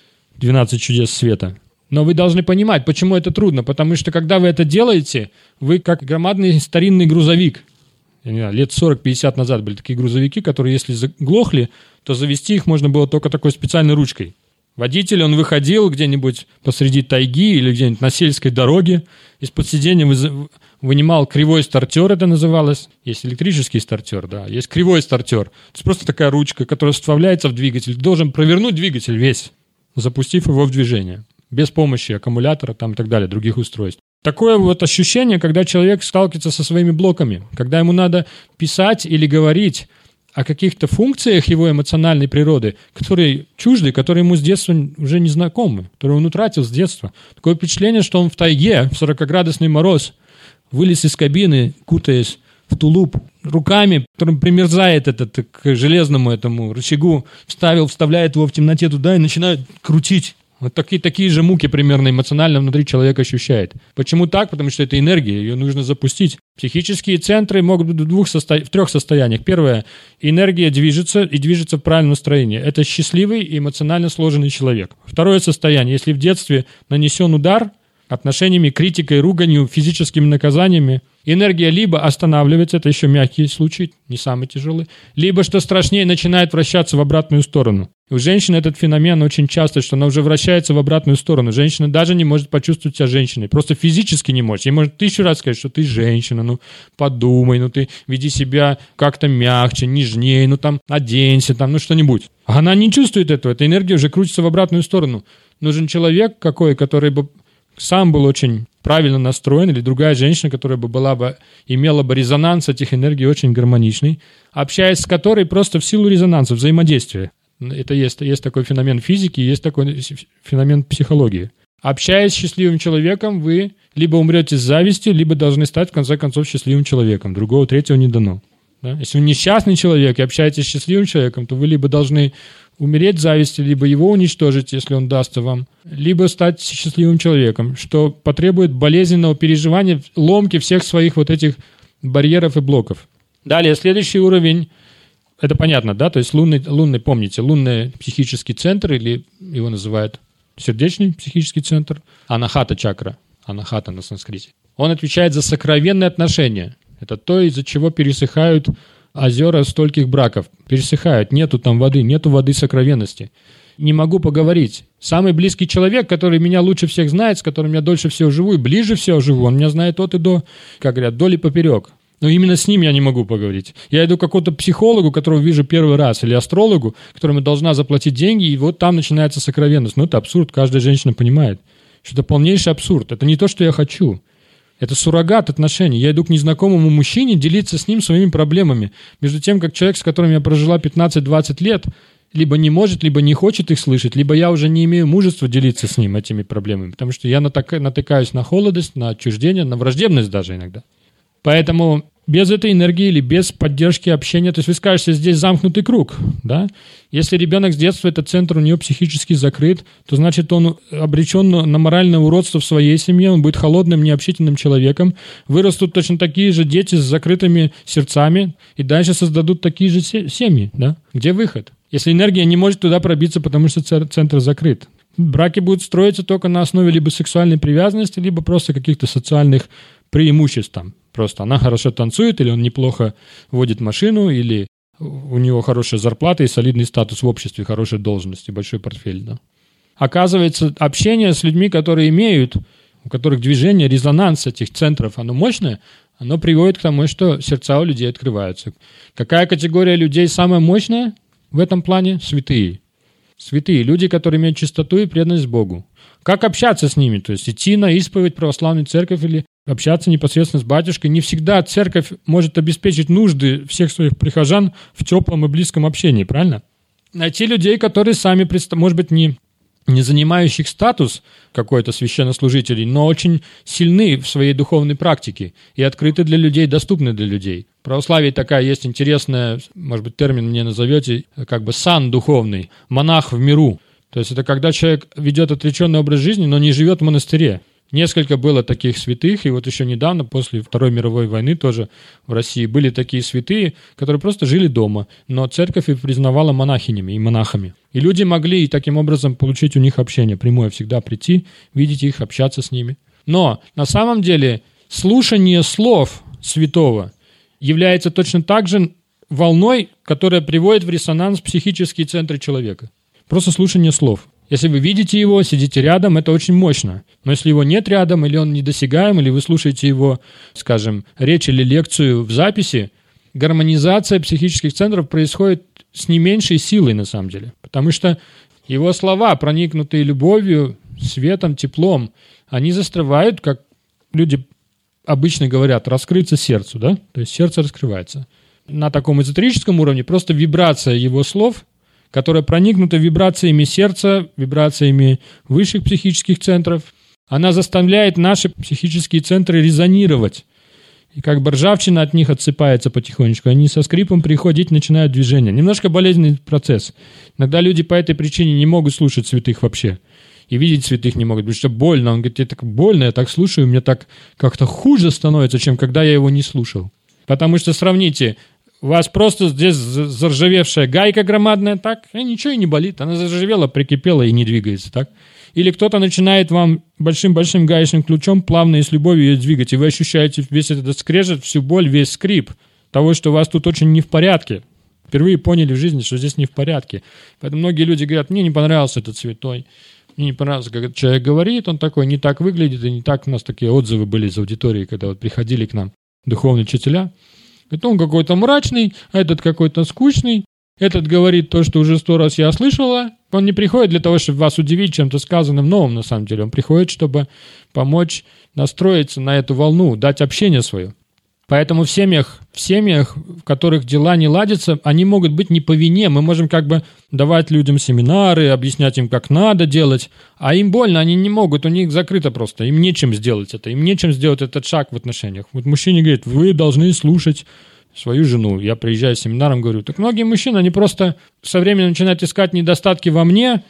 «12 чудес света». Но вы должны понимать, почему это трудно. Потому что, когда вы это делаете, вы как громадный старинный грузовик. Я не знаю, лет 40-50 назад были такие грузовики, которые, если заглохли, то завести их можно было только такой специальной ручкой. Водитель, он выходил где-нибудь посреди тайги или где-нибудь на сельской дороге, из-под сиденья вынимал кривой стартер, это называлось. Есть электрический стартер, да, есть кривой стартер. Это просто такая ручка, которая вставляется в двигатель. Ты должен провернуть двигатель весь, запустив его в движение, без помощи аккумулятора там, и так далее, других устройств. Такое вот ощущение, когда человек сталкивается со своими блоками, когда ему надо писать или говорить о каких-то функциях его эмоциональной природы, которые чужды, которые ему с детства уже не знакомы, которые он утратил с детства. Такое впечатление, что он в тайге, в 40-градусный мороз, вылез из кабины, кутаясь в тулуп, руками, которым примерзает этот к железному этому рычагу, вставляет его в темноте туда и начинает крутить. Вот такие же муки примерно эмоционально внутри человек ощущает. Почему так? Потому что это энергия, ее нужно запустить. Психические центры могут быть в 3 состояниях. Первое – энергия движется и движется в правильном настроении. Это счастливый и эмоционально сложенный человек. Второе состояние – если в детстве нанесен удар отношениями, критикой, руганью, физическими наказаниями, энергия либо останавливается, это еще мягкий случай, не самый тяжелый, либо, что страшнее, начинает вращаться в обратную сторону. У женщины этот феномен очень часто, что она уже вращается в обратную сторону. Женщина даже не может почувствовать себя женщиной, просто физически не может. Ей может 1000 раз сказать, что ты женщина, подумай, ты веди себя как-то мягче, нежнее, оденься, что-нибудь. А она не чувствует этого, эта энергия уже крутится в обратную сторону. Нужен человек который бы сам был очень правильно настроен, или другая женщина, которая бы имела бы резонанс этих энергий очень гармоничный, общаясь с которой просто в силу резонанса, взаимодействия. Это есть такой феномен физики, есть такой феномен психологии. Общаясь с счастливым человеком, вы либо умрете с завистью, либо должны стать, в конце концов, счастливым человеком. Другого, третьего не дано. Да? Если вы несчастный человек и общаетесь с счастливым человеком, то вы либо должны умереть с завистью, либо его уничтожить, если он дастся вам, либо стать счастливым человеком, что потребует болезненного переживания, ломки всех своих вот этих барьеров и блоков. Далее, следующий уровень, это понятно, да, то есть лунный, помните, лунный психический центр, или его называют сердечный психический центр, анахата чакра, анахата на санскрите. Он отвечает за сокровенные отношения. Это то, из-за чего пересыхают озера стольких браков. Пересыхают, нету там воды, нету воды сокровенности. Не могу поговорить. Самый близкий человек, который меня лучше всех знает, с которым я дольше всего живу и ближе всего живу, он меня знает от и до, как говорят, вдоль и поперек. Но именно с ним я не могу поговорить. Я иду к какому-то психологу, которого вижу первый раз, или астрологу, которому должна заплатить деньги, и вот там начинается сокровенность. Это абсурд, каждая женщина понимает, что это полнейший абсурд. Это не то, что я хочу. Это суррогат отношений. Я иду к незнакомому мужчине делиться с ним своими проблемами. Между тем, как человек, с которым я прожила 15-20 лет, либо не может, либо не хочет их слышать, либо я уже не имею мужества делиться с ним этими проблемами, потому что я натыкаюсь на холодность, на отчуждение, на враждебность даже иногда. Поэтому без этой энергии или без поддержки общения, то есть вы скажете, здесь замкнутый круг, да? Если ребенок с детства, этот центр у него психически закрыт, то значит он обречен на моральное уродство в своей семье, он будет холодным, необщительным человеком, вырастут точно такие же дети с закрытыми сердцами и дальше создадут такие же семьи, да? Где выход? Если энергия не может туда пробиться, потому что центр закрыт. Браки будут строиться только на основе либо сексуальной привязанности, либо просто каких-то социальных преимуществ там. Просто она хорошо танцует, или он неплохо водит машину, или у него хорошая зарплата и солидный статус в обществе, хорошая должность и большой портфель. Да? Оказывается, общение с людьми, которые имеют, у которых движение, резонанс этих центров, оно мощное, оно приводит к тому, что сердца у людей открываются. Какая категория людей самая мощная в этом плане? Святые. Святые, люди, которые имеют чистоту и преданность Богу. Как общаться с ними? То есть идти на исповедь православной церковь или общаться непосредственно с батюшкой. Не всегда церковь может обеспечить нужды всех своих прихожан в теплом и близком общении, правильно? Найти людей, которые сами, может быть, не занимающих статус какой-то священнослужителей, но очень сильны в своей духовной практике и открыты для людей, доступны для людей. В православии такая есть интересная, может быть, термин мне назовете, как бы сан духовный, монах в миру. То есть это когда человек ведет отреченный образ жизни, но не живет в монастыре. Несколько было таких святых, и вот еще недавно, после Второй мировой войны тоже в России, были такие святые, которые просто жили дома, но церковь их признавала монахинями и монахами. И люди могли таким образом получить у них общение прямое, всегда прийти, видеть их, общаться с ними. Но на самом деле слушание слов святого является точно так же волной, которая приводит в резонанс психические центры человека. Просто слушание слов. Если вы видите его, сидите рядом, это очень мощно. Но если его нет рядом, или он недосягаем, или вы слушаете его, скажем, речь или лекцию в записи, гармонизация психических центров происходит с не меньшей силой на самом деле. Потому что его слова, проникнутые любовью, светом, теплом, они застревают, как люди обычно говорят, раскрыться сердцу, да? То есть сердце раскрывается. на таком эзотерическом уровне просто вибрация его слов, которая проникнута вибрациями сердца, вибрациями высших психических центров. Она заставляет наши психические центры резонировать. И как бы ржавчина от них отсыпается потихонечку. Они со скрипом приходить начинают движение. Немножко болезненный процесс. Иногда люди по этой причине не могут слушать святых вообще. И видеть святых не могут, потому что больно. Он говорит, мне так больно, я так слушаю, мне так как-то хуже становится, чем когда я его не слушал. Потому что сравните, у вас просто здесь заржавевшая гайка громадная, так, и ничего и не болит. Она заржавела, прикипела и не двигается, так. Или кто-то начинает вам большим-большим гаечным ключом плавно и с любовью ее двигать, и вы ощущаете весь этот скрежет, всю боль, весь скрип того, что у вас тут очень не в порядке. Впервые поняли в жизни, что здесь не в порядке. Поэтому многие люди говорят, мне не понравился этот святой, мне не понравился, как этот человек говорит, он такой не так выглядит, и не так. У нас такие отзывы были из аудитории, когда вот приходили к нам духовные учителя. Говорит, он какой-то мрачный, а этот какой-то скучный. Этот говорит то, что уже 100 раз я слышала. Он не приходит для того, чтобы вас удивить чем-то сказанным новым, на самом деле. Он приходит, чтобы помочь настроиться на эту волну, дать общение свое. Поэтому в семьях, в которых дела не ладятся, они могут быть не по вине. Мы можем как бы давать людям семинары, объяснять им, как надо делать, а им больно, они не могут, у них закрыто просто. Им нечем сделать это, им нечем сделать этот шаг в отношениях. Вот мужчине говорит, вы должны слушать свою жену. Я приезжаю с семинаром, говорю, так многие мужчины, они просто со временем начинают искать недостатки во мне,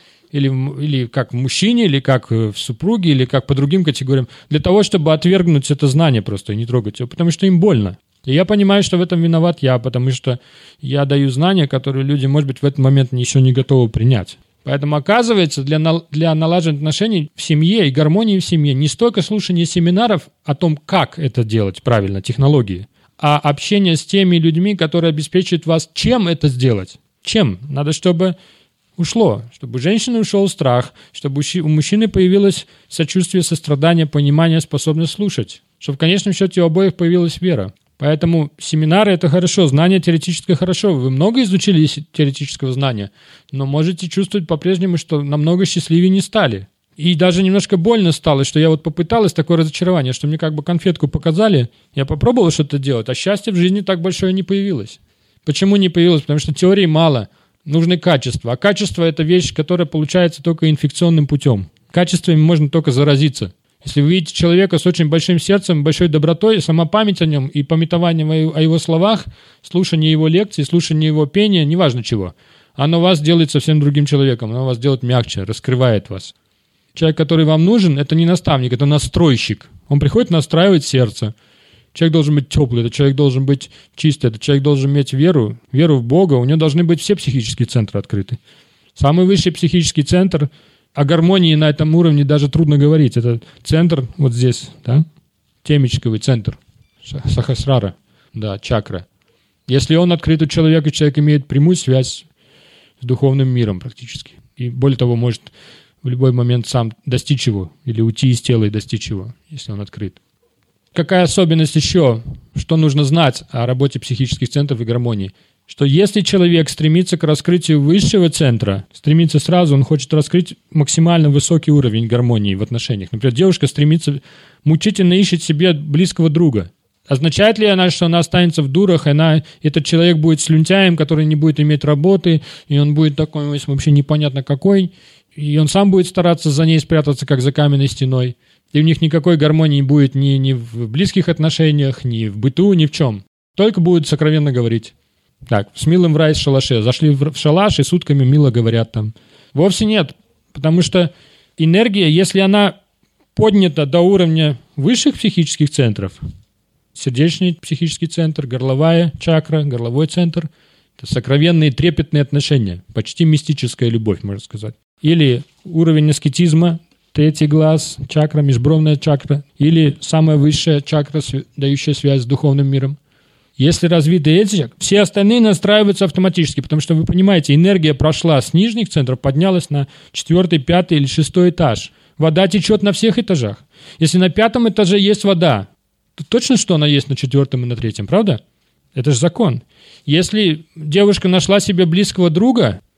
или как в мужчине, или как в супруге, или как по другим категориям, для того, чтобы отвергнуть это знание просто и не трогать его, потому что им больно. И я понимаю, что в этом виноват я, потому что я даю знания, которые люди, может быть, в этот момент еще не готовы принять. Поэтому, оказывается, для налаживания отношений в семье и гармонии в семье не столько слушание семинаров о том, как это делать правильно, технологии, а общение с теми людьми, которые обеспечивают вас, чем это сделать. Чем? Надо, чтобы ушло, чтобы у женщины ушел страх, чтобы у мужчины появилось сочувствие, сострадание, понимание, способность слушать, чтобы в конечном счете у обоих появилась вера. Поэтому семинары – это хорошо, знание теоретическое хорошо. Вы много изучили теоретического знания, но можете чувствовать по-прежнему, что намного счастливее не стали. И даже немножко больно стало, что я вот попыталась, такое разочарование, что мне как бы конфетку показали, я попробовала что-то делать, а счастья в жизни так большое не появилось. Почему не появилось? Потому что теории мало, нужны качества. А качество – это вещь, которая получается только инфекционным путем. Качествами можно только заразиться. Если вы видите человека с очень большим сердцем, большой добротой, сама память о нем и памятование о его словах, слушание его лекций, слушание его пения, неважно чего, оно вас делает совсем другим человеком, оно вас делает мягче, раскрывает вас. Человек, который вам нужен, это не наставник, это настройщик. Он приходит настраивать сердце. Человек должен быть теплый, этот человек должен быть чистый, этот человек должен иметь веру в Бога, у него должны быть все психические центры открыты. Самый высший психический центр, о гармонии на этом уровне даже трудно говорить. Это центр вот здесь, да? Темечковый центр, сахасрара, да, чакра. Если он открыт у человека, человек имеет прямую связь с духовным миром практически. И более того, может в любой момент сам достичь его, или уйти из тела и достичь его, если он открыт. Какая особенность еще, что нужно знать о работе психических центров и гармонии? Что если человек стремится к раскрытию высшего центра, стремится сразу, он хочет раскрыть максимально высокий уровень гармонии в отношениях. Например, девушка стремится, мучительно ищет себе близкого друга. Означает ли она, что она останется в дурах, этот человек будет слюнтяем, который не будет иметь работы, и он будет такой вообще непонятно какой, и он сам будет стараться за ней спрятаться, как за каменной стеной. И у них никакой гармонии не будет ни в близких отношениях, ни в быту, ни в чем. Только будут сокровенно говорить. Так, с милым в рай, с шалаше. Зашли в шалаш и сутками мило говорят там. Вовсе нет, потому что энергия, если она поднята до уровня высших психических центров, сердечный психический центр, горловая чакра, горловой центр, это сокровенные трепетные отношения, почти мистическая любовь, можно сказать. Или уровень аскетизма, третий глаз, чакра, межбровная чакра, или самая высшая чакра, дающая связь с духовным миром. Если развиты эти, все остальные настраиваются автоматически, потому что, вы понимаете, энергия прошла с нижних центров, поднялась на 4, 5 или 6 этаж. Вода течет на всех этажах. Если на 5 этаже есть вода, то точно, что она есть на 4 и на 3, правда? Это же закон. Если девушка нашла себе близкого друга,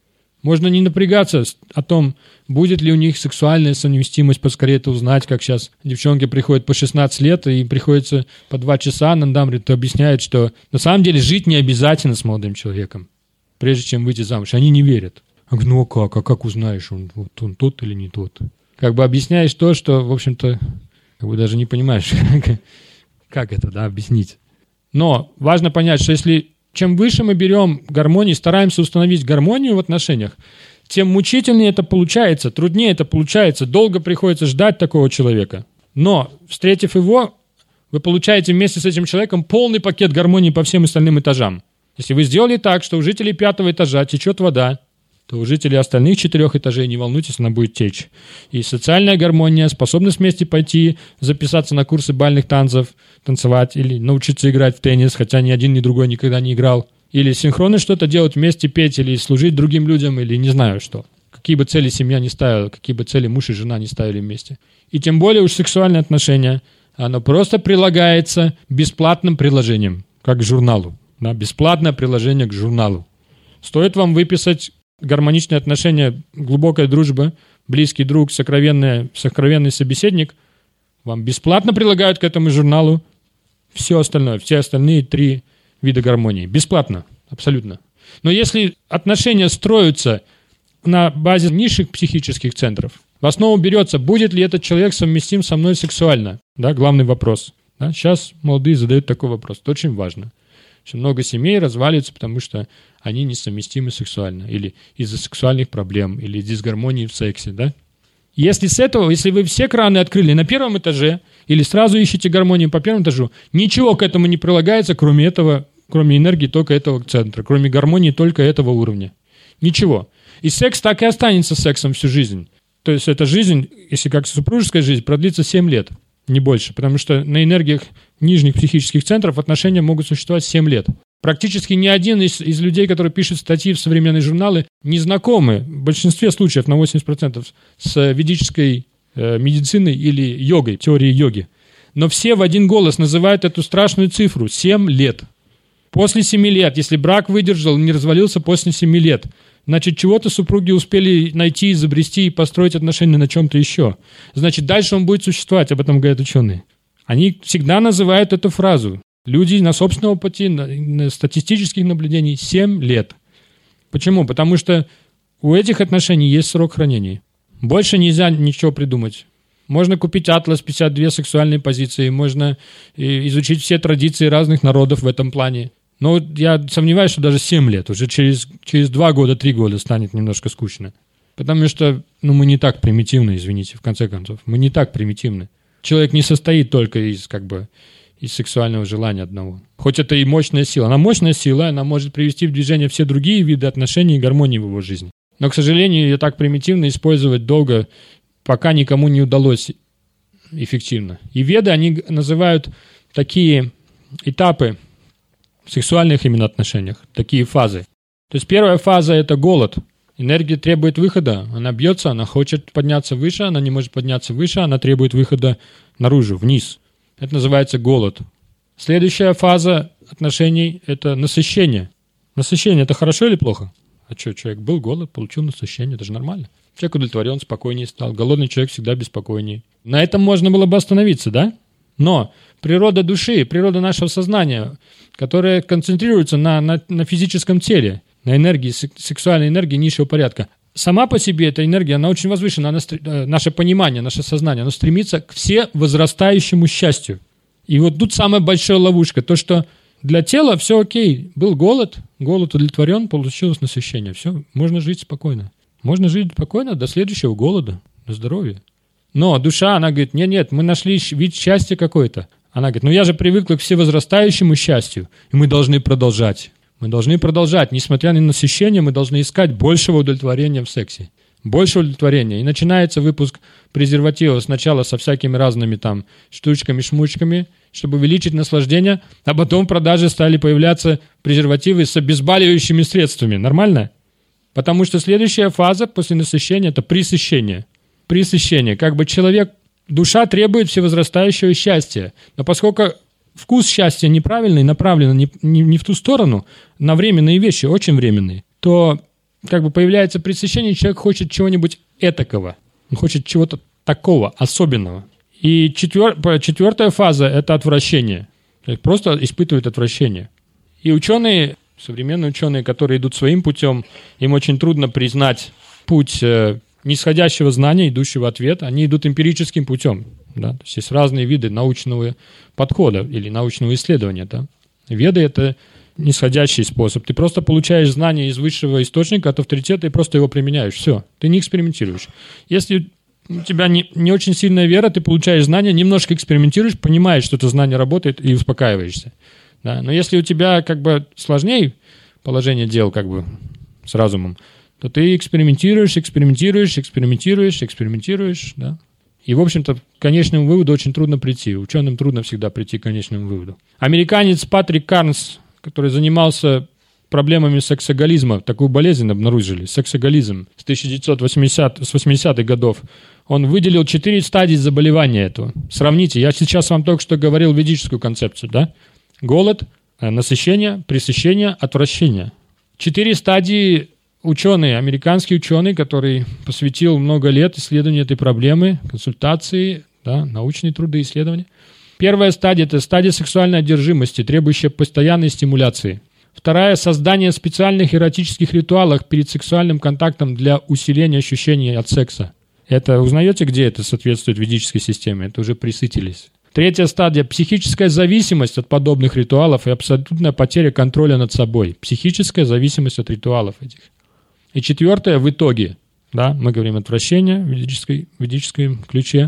Можно не напрягаться о том, будет ли у них сексуальная совместимость, поскорее это узнать, как сейчас девчонки приходят по 16 лет, и им приходится по 2 часа, Нандамрит объясняет, что на самом деле жить не обязательно с молодым человеком, прежде чем выйти замуж. Они не верят. А ну как? А как узнаешь, он тот или не тот? Как бы объясняешь то, что, в общем-то, как бы даже не понимаешь, как это, да, объяснить. Но важно понять, что если чем выше мы берем гармонию, стараемся установить гармонию в отношениях, тем мучительнее это получается, труднее это получается, долго приходится ждать такого человека. Но, встретив его, вы получаете вместе с этим человеком полный пакет гармонии по всем остальным этажам. Если вы сделали так, что у жителей 5-го этажа течет вода, то у жителей остальных 4 этажей, не волнуйтесь, она будет течь. И социальная гармония, способность вместе пойти, записаться на курсы бальных танцев, танцевать или научиться играть в теннис, хотя ни один, ни другой никогда не играл. Или синхронно что-то делать вместе, петь, или служить другим людям, или не знаю что. Какие бы цели семья не ставила, какие бы цели муж и жена не ставили вместе. И тем более уж сексуальные отношения, оно просто прилагается бесплатным приложением, как к журналу. Да, бесплатное приложение к журналу. Стоит вам выписать гармоничные отношения, глубокая дружба, близкий друг, сокровенный собеседник, вам бесплатно прилагают к этому журналу все остальное, все остальные 3 вида гармонии. Бесплатно, абсолютно. Но если отношения строятся на базе низших психических центров, в основу берется, будет ли этот человек совместим со мной сексуально. Да, главный вопрос. Да, сейчас молодые задают такой вопрос. Это очень важно. Очень много семей разваливаются, потому что они несовместимы сексуально, или из-за сексуальных проблем, или дисгармонии в сексе, да? Если с этого, если вы все краны открыли на 1-м этаже, или сразу ищете гармонию по 1-му этажу, ничего к этому не прилагается, кроме этого, кроме энергии только этого центра, кроме гармонии только этого уровня. Ничего. И секс так и останется сексом всю жизнь. То есть эта жизнь, если как супружеская жизнь, продлится 7 лет, не больше, потому что на энергиях нижних психических центров отношения могут существовать 7 лет. Практически ни один из людей, которые пишут статьи в современные журналы, не знакомы в большинстве случаев на 80% с ведической медициной или йогой, теорией йоги. Но все в один голос называют эту страшную цифру – 7 лет. После 7 лет, если брак выдержал, не развалился после 7 лет, значит, чего-то супруги успели найти, изобрести и построить отношения на чем-то еще. Значит, дальше он будет существовать, об этом говорят ученые. Они всегда называют эту фразу. Люди на собственном опыте, на статистических наблюдениях 7 лет. Почему? Потому что у этих отношений есть срок хранения. Больше нельзя ничего придумать. Можно купить атлас 52 сексуальные позиции, можно изучить все традиции разных народов в этом плане. Но я сомневаюсь, что даже 7 лет, уже через 2 года, 3 года станет немножко скучно. Потому что мы не так примитивны, извините, в конце концов. Мы не так примитивны. Человек не состоит только из сексуального желания одного. Хоть это и мощная сила. Она мощная сила, она может привести в движение все другие виды отношений и гармонии в его жизни. Но, к сожалению, ее так примитивно использовать долго, пока никому не удалось эффективно. И веды, они называют такие этапы в сексуальных именно отношениях, такие фазы. То есть первая фаза – это голод. Энергия требует выхода, она бьется, она хочет подняться выше, она не может подняться выше, она требует выхода наружу, вниз. Это называется голод. Следующая фаза отношений – это насыщение. Насыщение – это хорошо или плохо? А что, человек был голод, получил насыщение, это же нормально. Человек удовлетворен, спокойнее стал. Голодный человек всегда беспокойнее. На этом можно было бы остановиться, да? Но природа души, природа нашего сознания, которая концентрируется на физическом теле, на энергии, сексуальной энергии низшего порядка. Сама по себе эта энергия, она очень возвышена, наше понимание, наше сознание, оно стремится к всевозрастающему счастью. И вот тут самая большая ловушка, то, что для тела все окей, был голод удовлетворен, получилось насыщение, все, можно жить спокойно. Можно жить спокойно до следующего голода, до здоровья. Но душа, она говорит, нет, мы нашли вид счастья какой-то. Она говорит, я же привыкла к всевозрастающему счастью, и мы должны продолжать. Мы должны продолжать, несмотря на насыщение, мы должны искать большего удовлетворения в сексе. Больше удовлетворения. И начинается выпуск презервативов сначала со всякими разными там штучками-шмучками, чтобы увеличить наслаждение, а потом в продаже стали появляться презервативы с обезболивающими средствами. Нормально? Потому что следующая фаза после насыщения – это пресыщение. Пресыщение. Как бы человек, душа требует всевозрастающего счастья. Но поскольку вкус счастья неправильный, направлен не в ту сторону, на временные вещи, очень временные, то как бы появляется пресыщение, человек хочет чего-нибудь этакого. Он хочет чего-то такого, особенного. И четвертая фаза – это отвращение. То есть просто испытывают отвращение. И ученые, современные ученые, которые идут своим путем, им очень трудно признать путь нисходящего знания, идущего ответ. Они идут эмпирическим путем. Да? То есть разные виды научного подхода или научного исследования. Да? Веды – это нисходящий способ. Ты просто получаешь знания из высшего источника, от авторитета, и просто его применяешь. Все, ты не экспериментируешь. Если у тебя не очень сильная вера, ты получаешь знания, немножко экспериментируешь, понимаешь, что это знание работает, и успокаиваешься. Да? Но если у тебя как бы сложнее положение дел как бы с разумом, то ты экспериментируешь. Да? И, в общем-то, к конечному выводу очень трудно прийти. Ученым трудно всегда прийти к конечному выводу. Американец Патрик Карнс, который занимался проблемами сексоголизма, такую болезнь обнаружили, сексоголизм, с 80-х годов. Он выделил 4 стадии заболевания этого. Сравните, я сейчас вам только что говорил ведическую концепцию, да? Голод, насыщение, пресыщение, отвращение. 4 стадии ученый, американский ученый, который посвятил много лет исследованию этой проблемы, консультации, да, научные труды, исследования. Первая стадия – это стадия сексуальной одержимости, требующая постоянной стимуляции. Вторая – создание специальных эротических ритуалов перед сексуальным контактом для усиления ощущений от секса. Это узнаете, где это соответствует ведической системе? Это уже присытились. Третья стадия – психическая зависимость от подобных ритуалов и абсолютная потеря контроля над собой. Психическая зависимость от ритуалов этих. И четвертое – в итоге, да, мы говорим отвращение в ведическом ключе,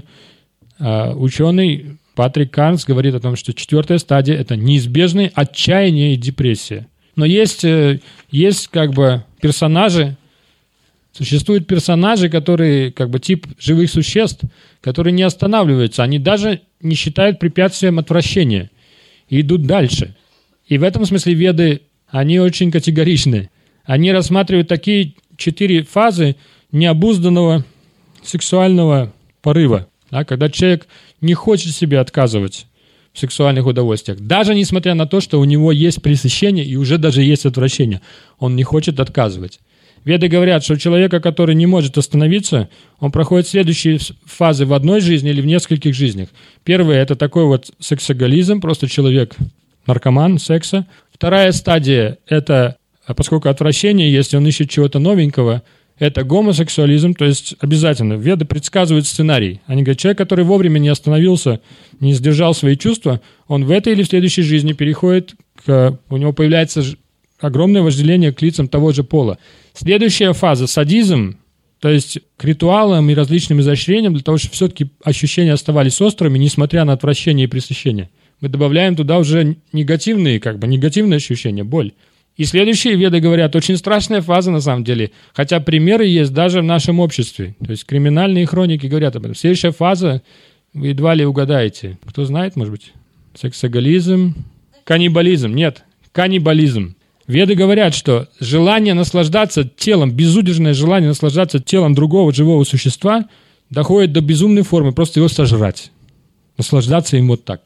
ученый Патрик Карнс говорит о том, что четвертая стадия – это неизбежное отчаяние и депрессия. Но есть как бы персонажи, существуют персонажи, которые как бы тип живых существ, которые не останавливаются, они даже не считают препятствием отвращения и идут дальше. И в этом смысле веды, они очень категоричны. Они рассматривают такие 4 фазы необузданного сексуального порыва, да, когда человек не хочет себе отказывать в сексуальных удовольствиях. Даже несмотря на то, что у него есть пресыщение и уже даже есть отвращение, он не хочет отказывать. Веды говорят, что у человека, который не может остановиться, он проходит следующие фазы в одной жизни или в нескольких жизнях. Первое – это такой вот сексоголизм, просто человек наркоман секса. Вторая стадия – это, поскольку отвращение есть, он ищет чего-то новенького, это гомосексуализм, то есть обязательно. Веды предсказывают сценарий. Они говорят, человек, который вовремя не остановился, не сдержал свои чувства, он в этой или в следующей жизни переходит у него появляется огромное вожделение к лицам того же пола. Следующая фаза – садизм, то есть к ритуалам и различным изощрениям, для того, чтобы все-таки ощущения оставались острыми, несмотря на отвращение и пресыщение. Мы добавляем туда уже негативные ощущения, боль. И следующие веды говорят, очень страшная фаза на самом деле, хотя примеры есть даже в нашем обществе. То есть криминальные хроники говорят об этом. Следующая фаза, вы едва ли угадаете. Кто знает, может быть? Сексоголизм, каннибализм. Нет, каннибализм. Веды говорят, что желание наслаждаться телом, безудержное желание наслаждаться телом другого живого существа доходит до безумной формы, просто его сожрать. Наслаждаться им вот так.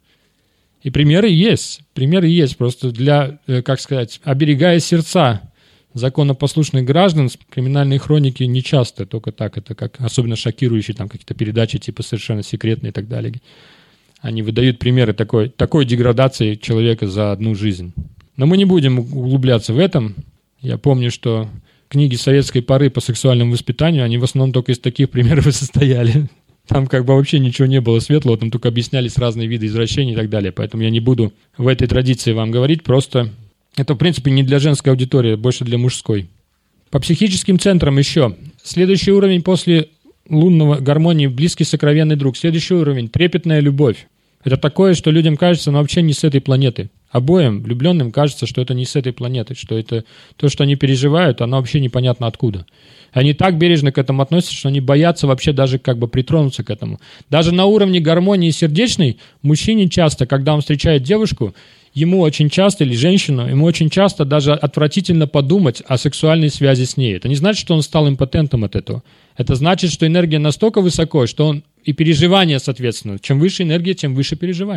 И примеры есть, просто для, оберегая сердца законопослушных граждан, криминальные хроники не часто, только так, это как особенно шокирующие там какие-то передачи типа совершенно секретные и так далее. Они выдают примеры такой деградации человека за одну жизнь. Но мы не будем углубляться в этом. Я помню, что книги советской поры по сексуальному воспитанию, они в основном только из таких примеров и состояли. Там как бы вообще ничего не было светлого, там только объяснялись разные виды извращений и так далее. Поэтому я не буду в этой традиции вам говорить, просто это, в принципе, не для женской аудитории, больше для мужской. По психическим центрам еще. Следующий уровень после лунного гармонии – близкий сокровенный друг. Следующий уровень – трепетная любовь. Это такое, что людям кажется, но вообще не с этой планеты. Обоим влюбленным кажется, что это не с этой планеты, что это то, что они переживают, оно вообще непонятно откуда. Они так бережно к этому относятся, что они боятся вообще даже как бы притронуться к этому. Даже на уровне гармонии сердечной мужчине часто, когда он встречает девушку, ему очень часто, или женщину, ему очень часто даже отвратительно подумать о сексуальной связи с ней. Это не значит, что он стал импотентом от этого. Это значит, что энергия настолько высоко, что он и переживания, соответственно. Чем выше энергия, тем выше переживания.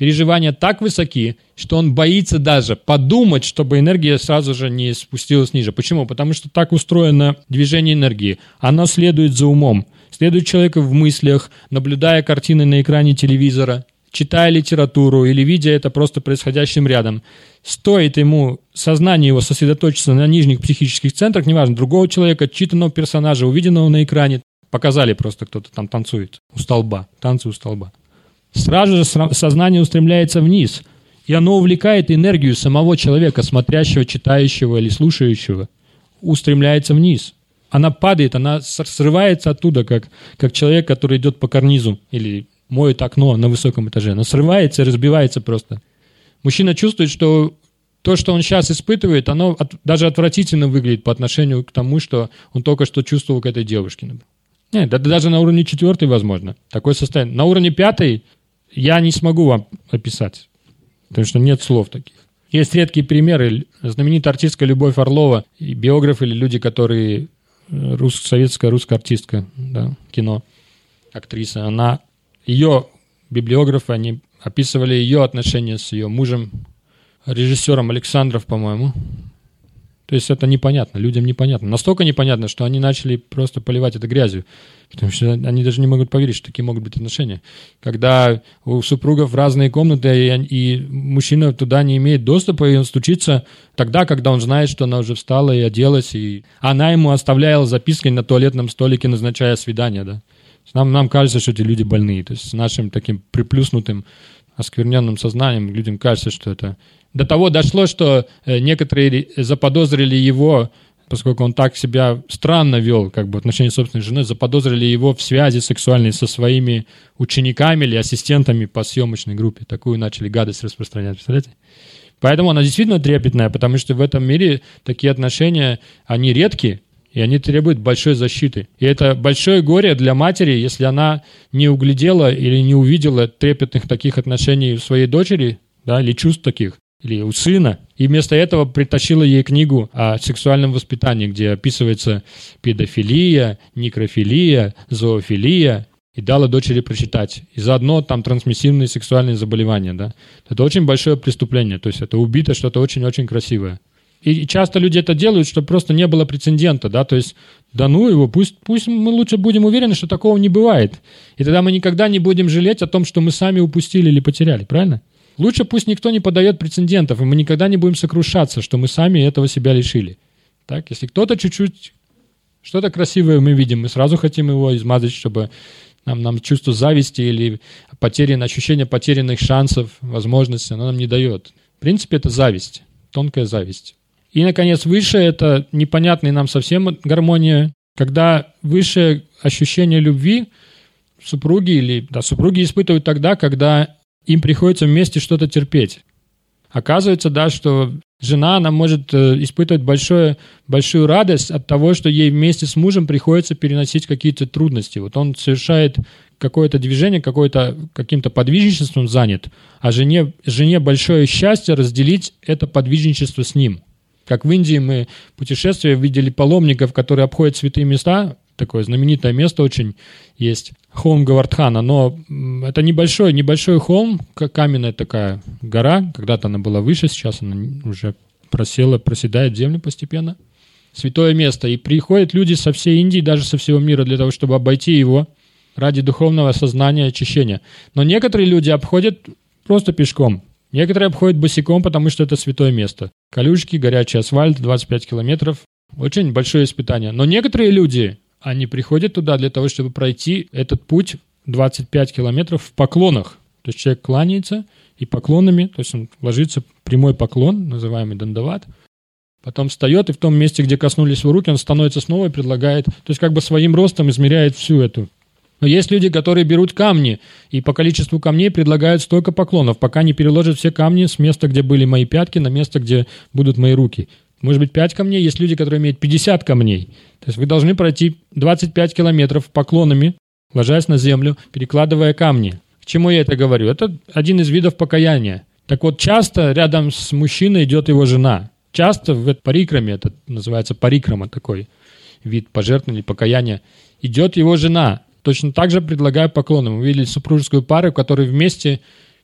переживания так высоки, что он боится даже подумать, чтобы энергия сразу же не спустилась ниже. Почему? Потому что так устроено движение энергии. Оно следует за умом. Следует человеку в мыслях, наблюдая картины на экране телевизора, читая литературу или видя это просто происходящим рядом. Стоит ему, сознание его сосредоточиться на нижних психических центрах, неважно, другого человека, читанного персонажа, увиденного на экране, показали просто, кто-то там танцует у столба, танцы у столба. Сразу же сознание устремляется вниз, и оно увлекает энергию самого человека, смотрящего, читающего или слушающего, устремляется вниз. Она падает, она срывается оттуда, как человек, который идет по карнизу или моет окно на высоком этаже. Она срывается и разбивается просто. Мужчина чувствует, что то, что он сейчас испытывает, оно даже отвратительно выглядит по отношению к тому, что он только что чувствовал к этой девушке. Нет, это даже на уровне 4 возможно. Такое состояние. На уровне 5 я не смогу вам описать, потому что нет слов таких. Есть редкие примеры. Знаменитая артистка Любовь Орлова, и биографы или люди, которые советская русская артистка, да, кино, актриса, ее библиографы, они описывали ее отношения с ее мужем, режиссером Александров, по-моему. То есть это непонятно, людям непонятно. Настолько непонятно, что они начали просто поливать это грязью. Потому что они даже не могут поверить, что такие могут быть отношения. Когда у супругов разные комнаты, и мужчина туда не имеет доступа, и он стучится тогда, когда он знает, что она уже встала и оделась, и она ему оставляла записки на туалетном столике, назначая свидание. Да? Нам кажется, что эти люди больные. То есть с нашим таким приплюснутым, оскверненным сознанием людям кажется, что это... До того дошло, что некоторые заподозрили его, поскольку он так себя странно вел, как бы в отношении собственной жены, заподозрили его в связи сексуальной со своими учениками или ассистентами по съемочной группе. Такую начали гадость распространять, представляете? Поэтому она действительно трепетная, потому что в этом мире такие отношения, они редкие, и они требуют большой защиты. И это большое горе для матери, если она не углядела или не увидела трепетных таких отношений у своей дочери, да, или чувств таких, или у сына, и вместо этого притащила ей книгу о сексуальном воспитании, где описывается педофилия, некрофилия, зоофилия, и дала дочери прочитать. И заодно там трансмиссивные сексуальные заболевания. Да? Это очень большое преступление, то есть это убито что-то очень-очень красивое. И часто люди это делают, чтобы просто не было прецедента, да, то есть, да ну его, пусть мы лучше будем уверены, что такого не бывает. И тогда мы никогда не будем жалеть о том, что мы сами упустили или потеряли, правильно? Лучше пусть никто не подает прецедентов, и мы никогда не будем сокрушаться, что мы сами этого себя лишили. Так? Если кто-то чуть-чуть, что-то красивое мы видим, мы сразу хотим его измазать, чтобы нам чувство зависти или ощущение потерянных шансов, возможностей, оно нам не дает. В принципе, это зависть, тонкая зависть. И, наконец, высшее – это непонятная нам совсем гармония, когда высшее ощущение любви супруги испытывают тогда, когда им приходится вместе что-то терпеть. Оказывается, да, что жена, она может испытывать большую радость от того, что ей вместе с мужем приходится переносить какие-то трудности. Вот он совершает какое-то движение, каким-то подвижничеством занят, а жене большое счастье разделить это подвижничество с ним. Как в Индии мы путешествия видели паломников, которые обходят святые места, такое знаменитое место очень есть, холм Говардхана, но это небольшой холм, каменная такая гора, когда-то она была выше, сейчас она уже проседает в землю постепенно. Святое место, и приходят люди со всей Индии, даже со всего мира, для того, чтобы обойти его ради духовного сознания и очищения. Но некоторые люди обходят просто пешком, некоторые обходят босиком, потому что это святое место. Колючки, горячий асфальт, 25 километров, очень большое испытание. Но некоторые люди, они приходят туда для того, чтобы пройти этот путь 25 километров в поклонах. То есть человек кланяется и поклонами, то есть он ложится в прямой поклон, называемый дандават, потом встает, и в том месте, где коснулись его руки, он становится снова и предлагает, то есть как бы своим ростом измеряет всю эту. Но есть люди, которые берут камни, и по количеству камней предлагают столько поклонов, пока не переложат все камни с места, где были мои пятки, на место, где будут мои руки. Может быть, 5 камней, есть люди, которые имеют 50 камней. То есть вы должны пройти 25 километров поклонами, ложась на землю, перекладывая камни. К чему я это говорю? Это один из видов покаяния. Так вот, часто рядом с мужчиной идет его жена. Часто в парикраме, это называется парикрама, такой вид пожертвования, покаяния, идет его жена. Точно так же предлагаю поклоны. Мы видели супружескую пару, которые вместе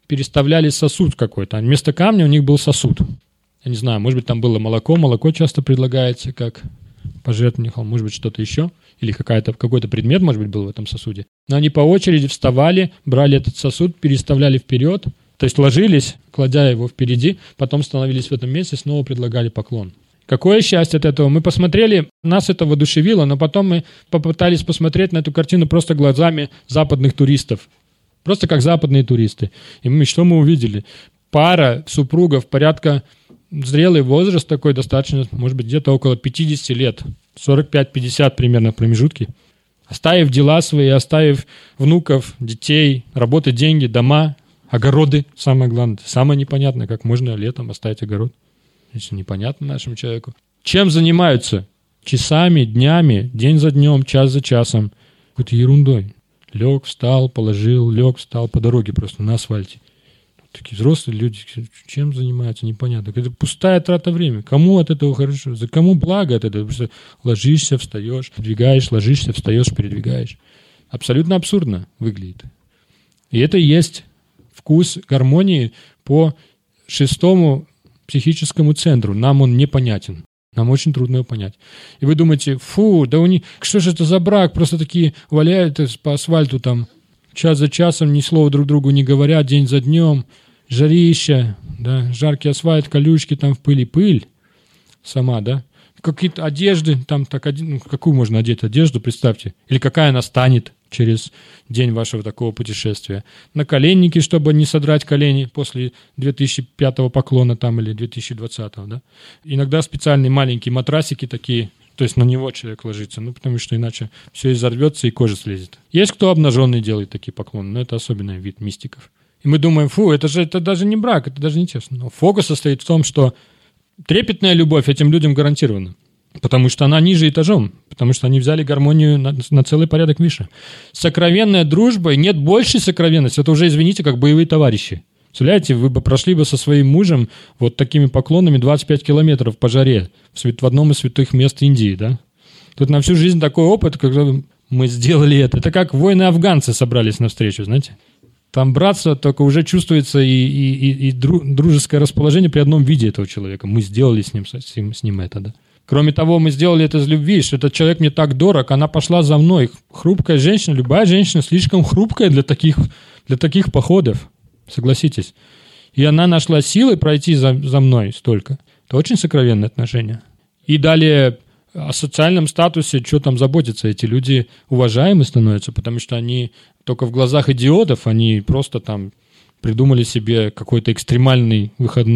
переставляли сосуд какой-то. Вместо камня у них был сосуд. Я не знаю, может быть, там было молоко. Молоко часто предлагается как пожертвование, может быть, что-то еще. Или какой-то предмет, может быть, был в этом сосуде. Но они по очереди вставали, брали этот сосуд, переставляли вперед. То есть ложились, кладя его впереди, потом становились в этом месте, снова предлагали поклон. Какое счастье от этого. Мы посмотрели, нас это воодушевило, но потом мы попытались посмотреть на эту картину просто глазами западных туристов. Просто как западные туристы. И что мы увидели? Пара супругов, порядка зрелый возраст такой достаточно, может быть, где-то около 50 лет, 45-50 примерно промежутки. Оставив дела свои, оставив внуков, детей, работы, деньги, дома, огороды, самое главное. Самое непонятное, как можно летом оставить огород. Это непонятно нашему человеку. Чем занимаются? Часами, днями, день за днем, час за часом. Какой-то ерундой. Лег, встал, положил, лег, встал по дороге просто на асфальте. Такие взрослые люди, чем занимаются, непонятно. Это пустая трата времени. Кому от этого хорошо? За кому благо от этого? Потому что ложишься, встаешь, передвигаешь, ложишься, встаешь, передвигаешь. Абсолютно абсурдно выглядит. И это и есть вкус гармонии по 6-му психическому центру. Нам он непонятен. Нам очень трудно его понять. И вы думаете, что же это за брак? Просто такие валяют по асфальту там час за часом, ни слова друг другу не говорят, день за днем, жарища, да, жаркий асфальт, колючки, там в пыль сама, да. Какие-то одежды, там какую можно одеть одежду, представьте. Или какая она станет через день вашего такого путешествия. Наколенники, чтобы не содрать колени после 2005-го поклона там или 2020-го, да. Иногда специальные маленькие матрасики такие, то есть на него человек ложится, потому что иначе все изорвется и кожа слезет. Есть кто обнаженный делает такие поклоны, но это особенный вид мистиков. И мы думаем, это даже не брак, это даже не честно. Но фокус состоит в том, что трепетная любовь этим людям гарантирована, потому что она ниже этажом, потому что они взяли гармонию на целый порядок выше. Сокровенная дружба, нет большей сокровенности, это уже, извините, как боевые товарищи. Представляете, вы бы прошли бы со своим мужем вот такими поклонами 25 километров по жаре в одном из святых мест Индии, да? Тут на всю жизнь такой опыт, когда мы сделали это. Это как воины-афганцы собрались навстречу, знаете? Там братство только уже чувствуется и дружеское расположение при одном виде этого человека. Мы сделали с ним это, да? Кроме того, мы сделали это из любви, что этот человек мне так дорог, она пошла за мной. Хрупкая женщина, любая женщина слишком хрупкая для таких походов. Согласитесь. И она нашла силы пройти за мной столько. Это очень сокровенные отношения. И далее о социальном статусе, что там заботиться. Эти люди уважаемы становятся, потому что они только в глазах идиотов, они просто там придумали себе какой-то экстремальный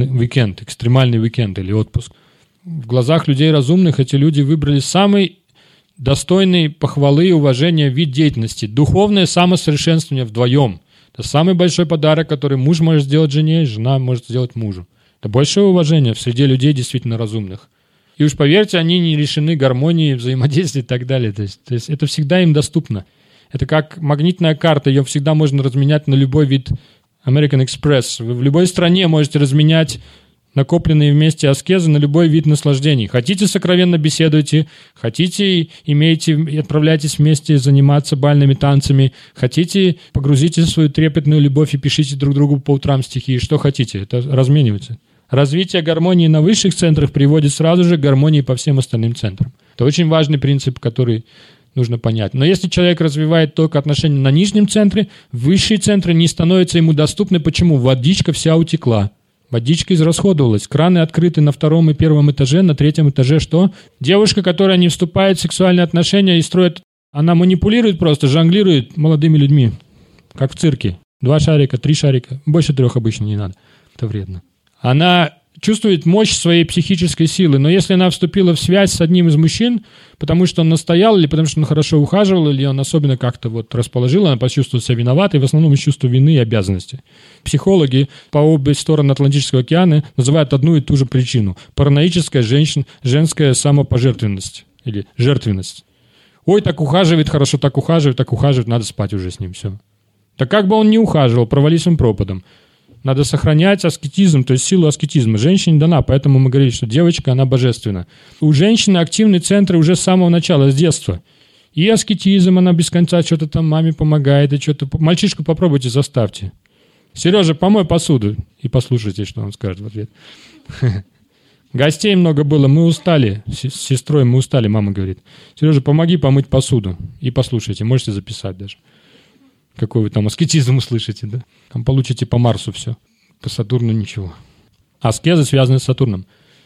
уикенд или отпуск. В глазах людей разумных эти люди выбрали самый достойный похвалы и уважения вид деятельности. Духовное самосовершенствование вдвоем. Это самый большой подарок, который муж может сделать жене, жена может сделать мужу. Это большое уважение в среде людей действительно разумных. И уж поверьте, они не лишены гармонии, взаимодействия и так далее. То есть это всегда им доступно. Это как магнитная карта, ее всегда можно разменять на любой вид American Express. Вы в любой стране можете разменять накопленные вместе аскезы на любой вид наслаждений. Хотите, сокровенно беседуйте, хотите, имейте и отправляйтесь вместе заниматься бальными танцами, хотите, погрузите свою трепетную любовь и пишите друг другу по утрам стихи, что хотите, это разменивается. Развитие гармонии на высших центрах приводит сразу же к гармонии по всем остальным центрам. Это очень важный принцип, который нужно понять. Но если человек развивает только отношения на нижнем центре, высшие центры не становятся ему доступны. Почему? Водичка вся утекла. Водичка израсходовалась. Краны открыты на 2-м и 1-м этаже, на 3-м этаже что? Девушка, которая не вступает в сексуальные отношения и строит... Она манипулирует просто, жонглирует молодыми людьми. Как в цирке. 2 шарика, 3 шарика. Больше 3 обычно не надо. Это вредно. Она чувствует мощь своей психической силы, но если она вступила в связь с одним из мужчин, потому что он настоял, или потому что он хорошо ухаживал, или он особенно как-то вот расположил, она почувствовала себя виноватой, в основном из чувства вины и обязанности. Психологи по обе стороны Атлантического океана называют одну и ту же причину – параноическая женская самопожертвенность или жертвенность. Ой, так ухаживает, хорошо, так ухаживает, надо спать уже с ним, все. Так как бы он ни ухаживал, провались он пропадом. Надо сохранять аскетизм, то есть силу аскетизма. Женщине дана, поэтому мы говорили, что девочка, она божественна. У женщины активные центры уже с самого начала, с детства. И аскетизм, она без конца что-то там маме помогает, и что-то... Мальчишку попробуйте, заставьте. Сережа, помой посуду. И послушайте, что он скажет в ответ. Гостей много было, мы устали. С сестрой мы устали, мама говорит. Сережа, помоги помыть посуду. И послушайте, можете записать даже. Какой вы там аскетизм услышите, да? Там получите по Марсу все. По Сатурну ничего. Аскезы связаны с Сатурном.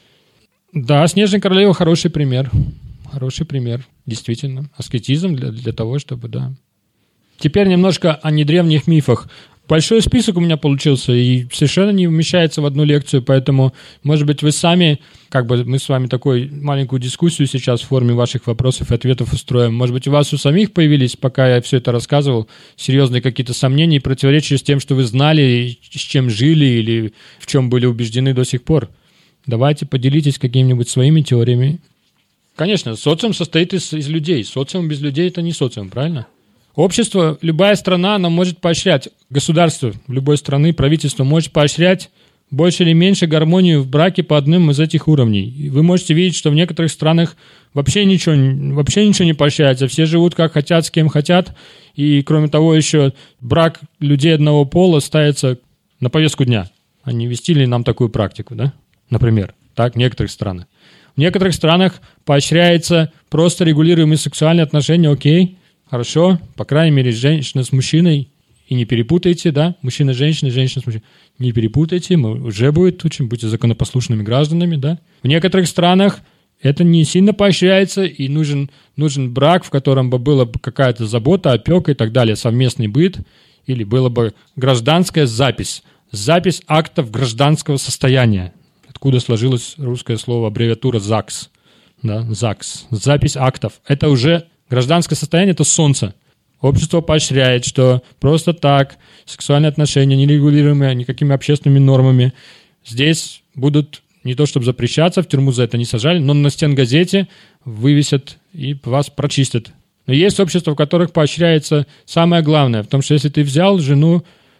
Да, Снежная королева хороший пример. Хороший пример, действительно. Аскетизм для того, чтобы, да. Теперь немножко о недревних мифах. Большой список у меня получился и совершенно не вмещается в одну лекцию, поэтому, может быть, вы сами, мы с вами такую маленькую дискуссию сейчас в форме ваших вопросов и ответов устроим. Может быть, у вас у самих появились, пока я все это рассказывал, серьезные какие-то сомнения и противоречия с тем, что вы знали, с чем жили или в чем были убеждены до сих пор. Давайте поделитесь какими-нибудь своими теориями. Конечно, социум состоит из людей. Социум без людей – это не социум, правильно? Общество, любая страна, она может поощрять, государство любой страны, правительство может поощрять больше или меньше гармонию в браке по одним из этих уровней. И вы можете видеть, что в некоторых странах вообще ничего не поощряется, все живут как хотят, с кем хотят, и кроме того еще брак людей одного пола ставится на повестку дня. Они ввести ли нам такую практику, да? Например, так в некоторых странах. В некоторых странах поощряется просто регулируемые сексуальные отношения, окей, хорошо, по крайней мере, женщина с мужчиной, и не перепутайте, да, мужчина с женщиной, женщина с мужчиной, не перепутайте, уже будет очень, будьте законопослушными гражданами, да. В некоторых странах это не сильно поощряется, и нужен брак, в котором бы была какая-то забота, опека и так далее, совместный быт, или была бы гражданская запись актов гражданского состояния, откуда сложилось русское слово, аббревиатура ЗАГС, да, ЗАГС, запись актов, это уже гражданское состояние – это солнце. Общество поощряет, что просто так сексуальные отношения, нерегулируемые никакими общественными нормами, здесь будут не то чтобы запрещаться, в тюрьму за это не сажали, но на стенгазете вывесят и вас прочистят. Но есть общества, в которых поощряется самое главное, в том, что если ты взял женщину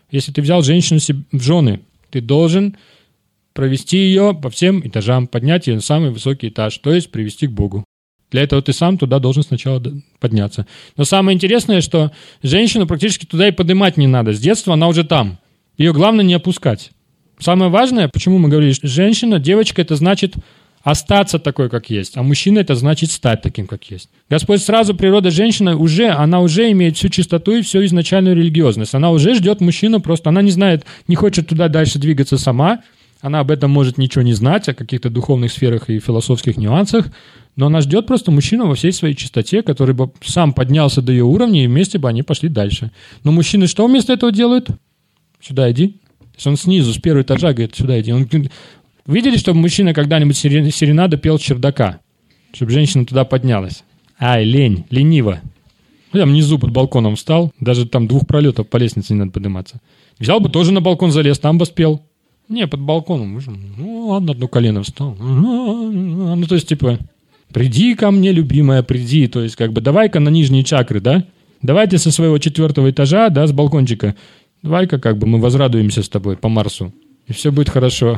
в жены, ты должен провести ее по всем этажам, поднять ее на самый высокий этаж, то есть привести к Богу. Для этого ты сам туда должен сначала подняться. Но самое интересное, что женщину практически туда и поднимать не надо. С детства она уже там. Ее главное не опускать. Самое важное, почему мы говорили, что женщина, девочка, это значит остаться такой, как есть, а мужчина это значит стать таким, как есть. Господь сразу, природа женщины, она уже имеет всю чистоту и всю изначальную религиозность. Она уже ждет мужчину, просто она не знает, не хочет туда дальше двигаться сама. Она об этом может ничего не знать, о каких-то духовных сферах и философских нюансах, но она ждет просто мужчину во всей своей чистоте, который бы сам поднялся до ее уровня, и вместе бы они пошли дальше. Но мужчины что вместо этого делают? Сюда иди. То есть он снизу, с первого этажа говорит, сюда иди. Видели, чтобы мужчина когда-нибудь серенаду пел с чердака? Чтобы женщина туда поднялась. Ай, лень, лениво. Я внизу под балконом встал, даже там 2 пролетов по лестнице не надо подниматься. Взял бы, тоже на балкон залез, там бы спел. Не, под балконом. Ну, ладно, одно колено встал. Ну, то есть, типа, приди ко мне, любимая, приди. То есть, давай-ка на нижние чакры, да? Давайте со своего 4-го этажа, да, с балкончика. Давай-ка, мы возрадуемся с тобой по Марсу. И все будет хорошо.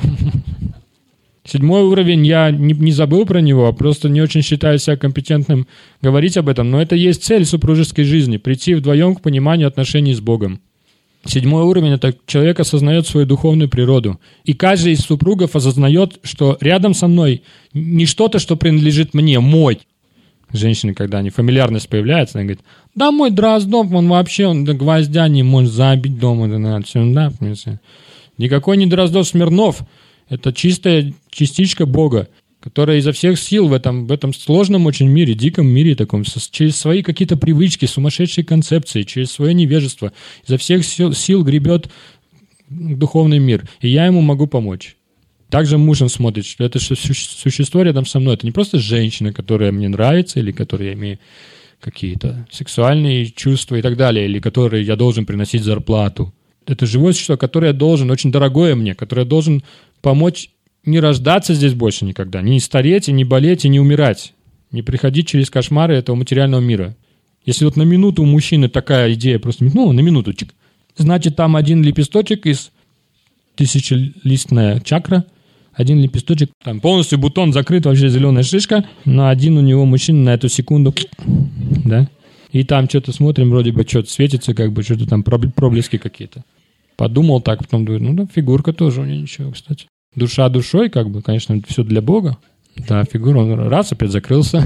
7-й уровень, я не забыл про него, а просто не очень считаю себя компетентным говорить об этом. Но это есть цель супружеской жизни. Прийти вдвоем к пониманию отношений с Богом. 7-й уровень – это человек осознает свою духовную природу. И каждый из супругов осознает, что рядом со мной не что-то, что принадлежит мне, мой. Женщины, когда фамильярность появляется, она говорит, да мой Дроздов, он до гвоздя не может забить дома. Никакой не Дроздов Смирнов. Это чистая частичка Бога, которая изо всех сил в этом сложном очень мире, диком мире таком, через свои какие-то привычки, сумасшедшие концепции, через свое невежество, изо всех сил гребет духовный мир. И я ему могу помочь. Также муж он смотрит, что это существо рядом со мной. Это не просто женщина, которая мне нравится, или которой я имею какие-то сексуальные чувства и так далее, или которой я должен приносить зарплату. Это живое существо, которое я должен, очень дорогое мне, которое я должен помочь не рождаться здесь больше никогда, не стареть, и не болеть, и не умирать, не приходить через кошмары этого материального мира. Если вот на минуту у мужчины такая идея, просто на минуту, значит, там один лепесточек из 1000-листная чакра, один лепесточек, там полностью бутон закрыт, вообще зеленая шишка, но один у него мужчина на эту секунду, да, и там что-то смотрим, вроде бы что-то светится, что-то там проблески какие-то. Подумал так, потом думаю, ну да, фигурка тоже у нее ничего, кстати. Душа душой, как бы, конечно, все для Бога. Да, фигура, он раз, опять закрылся.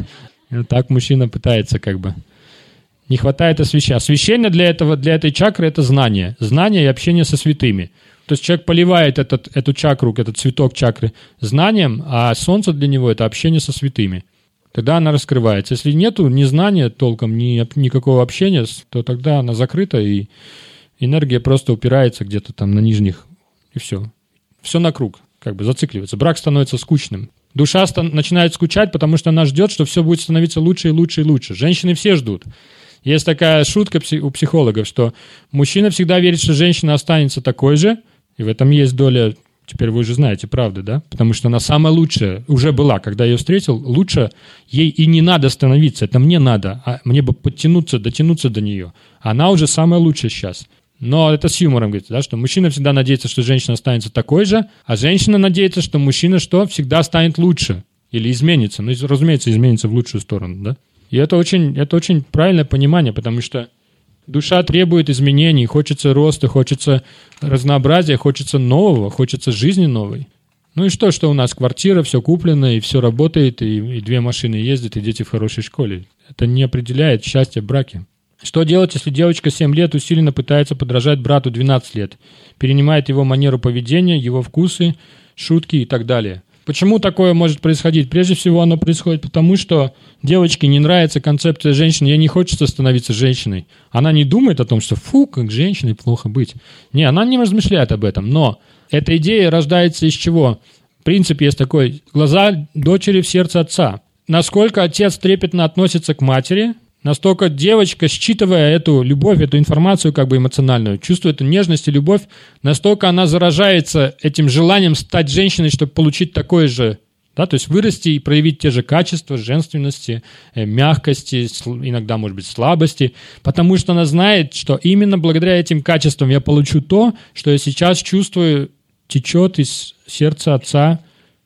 И вот так мужчина пытается как бы. Не хватает освещения. Освещение для этой чакры – это знание. Знание и общение со святыми. То есть человек поливает эту чакру, этот цветок чакры знанием, а солнце для него – это общение со святыми. Тогда она раскрывается. Если нету ни знания толком, никакого общения, то тогда она закрыта, и энергия просто упирается где-то там на нижних, и все. Все на круг, как бы зацикливается. Брак становится скучным. Душа начинает скучать, потому что она ждет, что все будет становиться лучше и лучше и лучше. Женщины все ждут. Есть такая шутка у психологов, что мужчина всегда верит, что женщина останется такой же, и в этом есть доля, теперь вы уже знаете, правда, да? Потому что она самая лучшая, уже была, когда я ее встретил, лучше ей и не надо становиться, это мне надо, а мне бы дотянуться до нее. Она уже самая лучшая сейчас. Но это с юмором говорится, да, что мужчина всегда надеется, что женщина останется такой же, а женщина надеется, что мужчина всегда станет лучше или изменится. Ну, разумеется, изменится в лучшую сторону, да. И это очень правильное понимание, потому что душа требует изменений, хочется роста, хочется разнообразия, хочется нового, хочется жизни новой. Ну и что у нас квартира, все куплено, и все работает, и 2 машины ездят, и дети в хорошей школе. Это не определяет счастье в браке. Что делать, если девочка 7 лет усиленно пытается подражать брату 12 лет, перенимает его манеру поведения, его вкусы, шутки и так далее? Почему такое может происходить? Прежде всего, оно происходит потому, что девочке не нравится концепция женщины, ей не хочется становиться женщиной. Она не думает о том, что фу, как женщине плохо быть. Не, она не размышляет об этом, но эта идея рождается из чего? Принцип есть такой: глаза дочери в сердце отца. Насколько отец трепетно относится к матери, настолько девочка, считывая эту любовь, эту информацию как бы эмоциональную, чувствует эту нежность и любовь, настолько она заражается этим желанием стать женщиной, чтобы получить такое же, да, то есть вырасти и проявить те же качества женственности, мягкости, иногда, может быть, слабости, потому что она знает, что именно благодаря этим качествам я получу то, что я сейчас чувствую, течет из сердца отца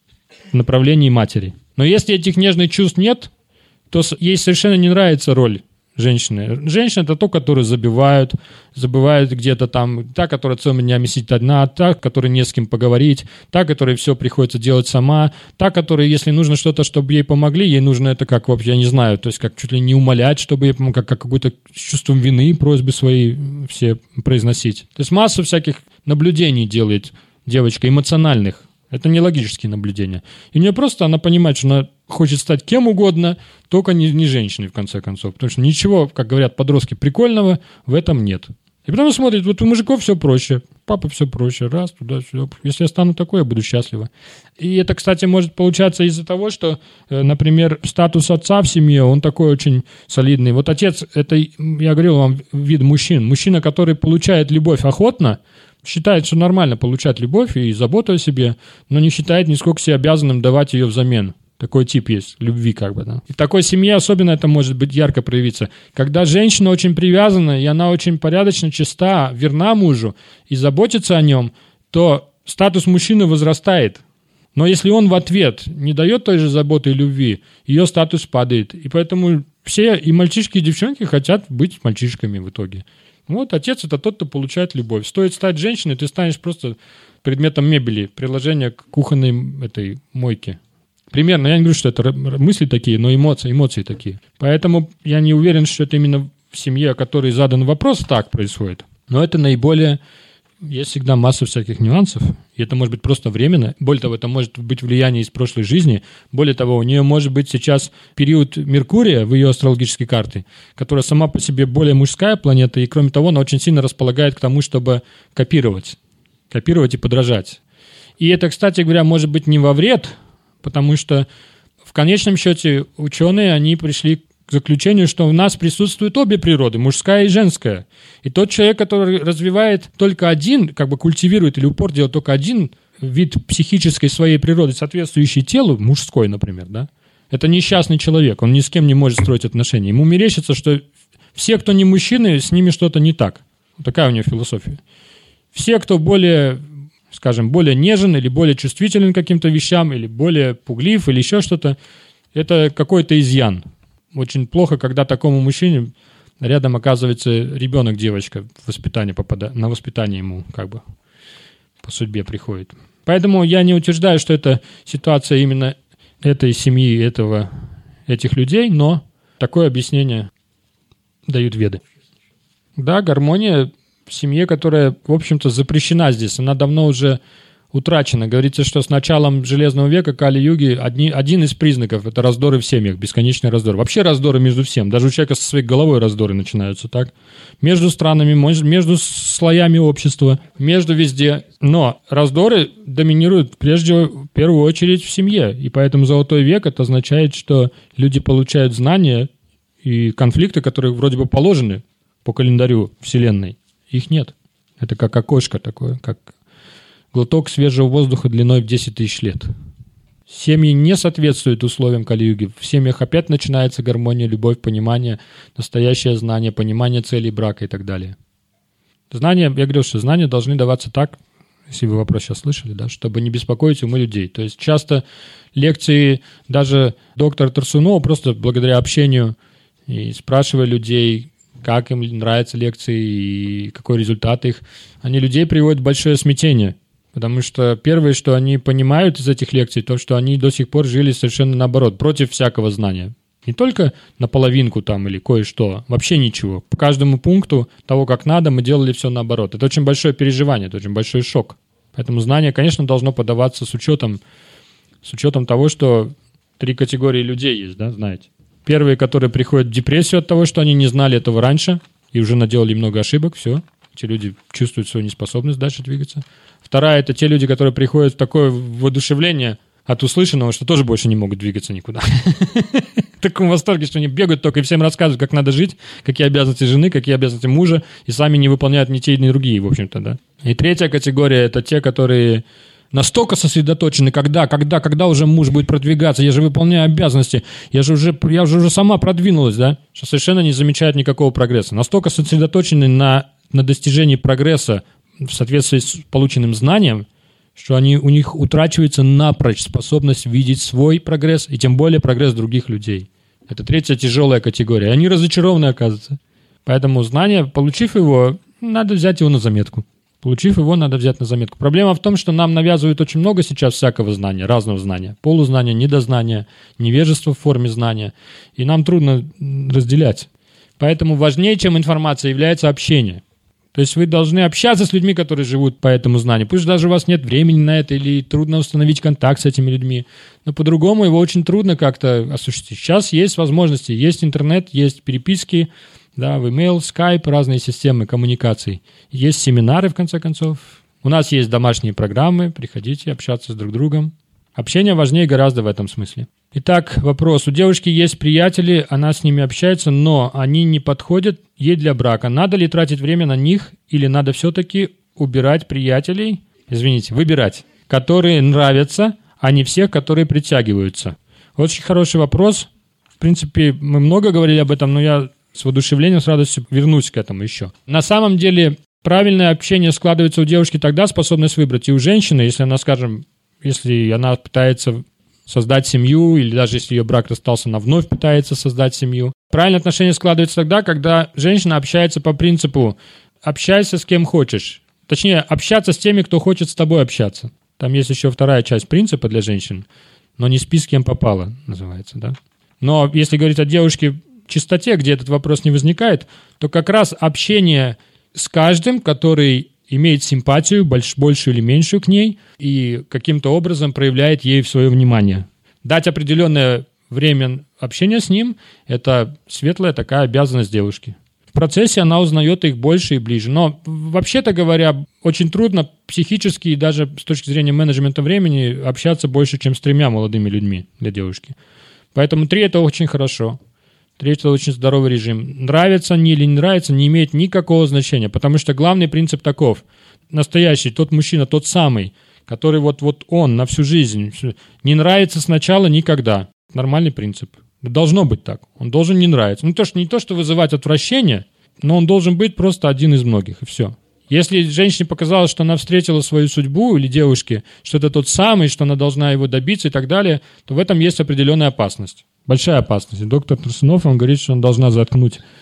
в направлении матери. Но если этих нежных чувств нет, то ей совершенно не нравится роль женщины. Женщина – это то, которую забывают где-то там, та, которая целыми днями сидит одна, та, которой не с кем поговорить, та, которой все приходится делать сама, та, которая, если нужно что-то, чтобы ей помогли, ей нужно это как, я не знаю, то есть как чуть ли не умолять, чтобы ей помогли, как какое-то с чувством вины просьбы свои все произносить. То есть массу всяких наблюдений делает девочка, эмоциональных. Это не логические наблюдения. И у нее просто, она понимает, что она хочет стать кем угодно, только не женщиной, в конце концов. Потому что ничего, как говорят подростки, прикольного в этом нет. И потом смотрит, вот у мужиков все проще, папа все проще, раз, туда-сюда. Если я стану такой, я буду счастлива. И это, кстати, может получаться из-за того, что, например, статус отца в семье, он такой очень солидный. Вот отец, это, я говорил вам, вид мужчин. Мужчина, который получает любовь охотно, считает, что нормально получать любовь и заботу о себе, но не считает нисколько себе обязанным давать ее взамен. Такой тип есть, любви как бы, да. И в такой семье особенно это может быть ярко проявиться. Когда женщина очень привязана, и она очень порядочно, чиста, верна мужу и заботится о нем, то статус мужчины возрастает. Но если он в ответ не дает той же заботы и любви, ее статус падает. И поэтому все, и мальчишки, и девчонки хотят быть мальчишками в итоге. Вот отец – это тот, кто получает любовь. Стоит стать женщиной, ты станешь просто предметом мебели, приложение к кухонной этой мойке. Примерно, я не говорю, что это мысли такие, но эмоции такие. Поэтому я не уверен, что это именно в семье, о которой задан вопрос, так происходит. Но это наиболее... Есть всегда масса всяких нюансов, и это может быть просто временно. Более того, это может быть влияние из прошлой жизни. Более того, у нее может быть сейчас период Меркурия в ее астрологической карте, которая сама по себе более мужская планета, и кроме того, она очень сильно располагает к тому, чтобы копировать и подражать. И это, кстати говоря, может быть не во вред, потому что в конечном счете ученые, они пришли к заключению, что у нас присутствуют обе природы, мужская и женская. И тот человек, который развивает только один, как бы культивирует или упор делает только один вид психической своей природы, соответствующий телу, мужской, например, да, это несчастный человек, он ни с кем не может строить отношения. Ему мерещится, что все, кто не мужчины, с ними что-то не так. Вот такая у него философия. Все, кто более, скажем, более нежен или более чувствителен к каким-то вещам, или более пуглив, или еще что-то, это какой-то изъян. Очень плохо, когда такому мужчине рядом оказывается ребенок, девочка, на воспитание ему как бы по судьбе приходит. Поэтому я не утверждаю, что это ситуация именно этой семьи, этих людей, но такое объяснение дают веды. Да, гармония в семье, которая, в общем-то, запрещена здесь, она давно уже утрачена. Говорится, что с началом Железного века, Кали-юги, один из признаков – это раздоры в семьях, бесконечный раздор. Вообще раздоры между всем. Даже у человека со своей головой раздоры начинаются, так? Между странами, между слоями общества, между везде. Но раздоры доминируют в первую очередь в семье. И поэтому Золотой век – это означает, что люди получают знания и конфликты, которые вроде бы положены по календарю Вселенной, их нет. Это как окошко такое, как глоток свежего воздуха длиной в 10 тысяч лет. Семьи не соответствуют условиям Кали-юги. В семьях опять начинается гармония, любовь, понимание, настоящее знание, понимание целей брака и так далее. Знания, я говорил, что знания должны даваться так, если вы вопрос сейчас слышали, да, чтобы не беспокоить умы людей. То есть часто лекции даже доктора Тарсунова просто благодаря общению и спрашивая людей, как им нравятся лекции и какой результат их, они людей приводят в большое смятение. Потому что первое, что они понимают из этих лекций, то, что они до сих пор жили совершенно наоборот, против всякого знания. Не только наполовинку там или кое-что, вообще ничего. По каждому пункту того, как надо, мы делали все наоборот. Это очень большое переживание, это очень большой шок. Поэтому знание, конечно, должно подаваться с учетом того, что 3 категории людей есть, да, знаете. Первые, которые приходят в депрессию от того, что они не знали этого раньше и уже наделали много ошибок, все. Эти люди чувствуют свою неспособность дальше двигаться. Вторая – это те люди, которые приходят в такое воодушевление от услышанного, что тоже больше не могут двигаться никуда. В таком восторге, что они бегают только и всем рассказывают, как надо жить, какие обязанности жены, какие обязанности мужа, и сами не выполняют ни те, ни другие, в общем-то, да. И третья категория – это те, которые настолько сосредоточены, когда уже муж будет продвигаться, я же выполняю обязанности, я же уже сама продвинулась, да, что совершенно не замечают никакого прогресса. Настолько сосредоточены на достижении прогресса в соответствии с полученным знанием, что у них утрачивается напрочь способность видеть свой прогресс и тем более прогресс других людей. Это третья тяжелая категория. Они разочарованы, оказывается. Поэтому знание, получив его, надо взять его на заметку. Проблема в том, что нам навязывают очень много сейчас всякого знания, разного знания. Полузнания, недознания, невежество в форме знания. И нам трудно разделять. Поэтому важнее, чем информация, является общение. То есть вы должны общаться с людьми, которые живут по этому знанию. Пусть даже у вас нет времени на это или трудно установить контакт с этими людьми. Но по-другому его очень трудно как-то осуществить. Сейчас есть возможности, есть интернет, есть переписки, да, в email, Skype, разные системы коммуникаций. Есть семинары, в конце концов. У нас есть домашние программы, приходите общаться с друг другом. Общение важнее гораздо в этом смысле. Итак, вопрос. У девушки есть приятели, она с ними общается, но они не подходят ей для брака. Надо ли тратить время на них или надо все-таки выбирать, которые нравятся, а не всех, которые притягиваются? Очень хороший вопрос. В принципе, мы много говорили об этом, но я с воодушевлением, с радостью вернусь к этому еще. На самом деле, правильное общение складывается у девушки тогда, способность выбрать. И у женщины, если она пытается создать семью, или даже если ее брак расстался, она вновь пытается создать семью. Правильное отношение складывается тогда, когда женщина общается по принципу «общайся с кем хочешь». Точнее, общаться с теми, кто хочет с тобой общаться. Там есть еще вторая часть принципа для женщин, но не спи с кем попало, называется, да. Но если говорить о девушке в чистоте, где этот вопрос не возникает, то как раз общение с каждым, который имеет симпатию, большую или меньшую к ней, и каким-то образом проявляет ей свое внимание. Дать определенное время общения с ним – это светлая такая обязанность девушки. В процессе она узнает их больше и ближе. Но, вообще-то говоря, очень трудно психически и даже с точки зрения менеджмента времени общаться больше, чем с 3 молодыми людьми для девушки. Поэтому 3 – это очень хорошо. 3 – это очень здоровый режим. Нравится они или не нравится, не имеет никакого значения, потому что главный принцип таков. Настоящий, тот мужчина, тот самый, который вот он на всю жизнь. Не нравится сначала никогда. Нормальный принцип. Должно быть так. Он должен не нравиться. Не то, что вызывать отвращение, но он должен быть просто один из многих, и все. Если женщине показалось, что она встретила свою судьбу, или девушке, что это тот самый, что она должна его добиться и так далее, то в этом есть определенная опасность. Большая опасность. И доктор Турсунов, он говорит, что она должна заткнуть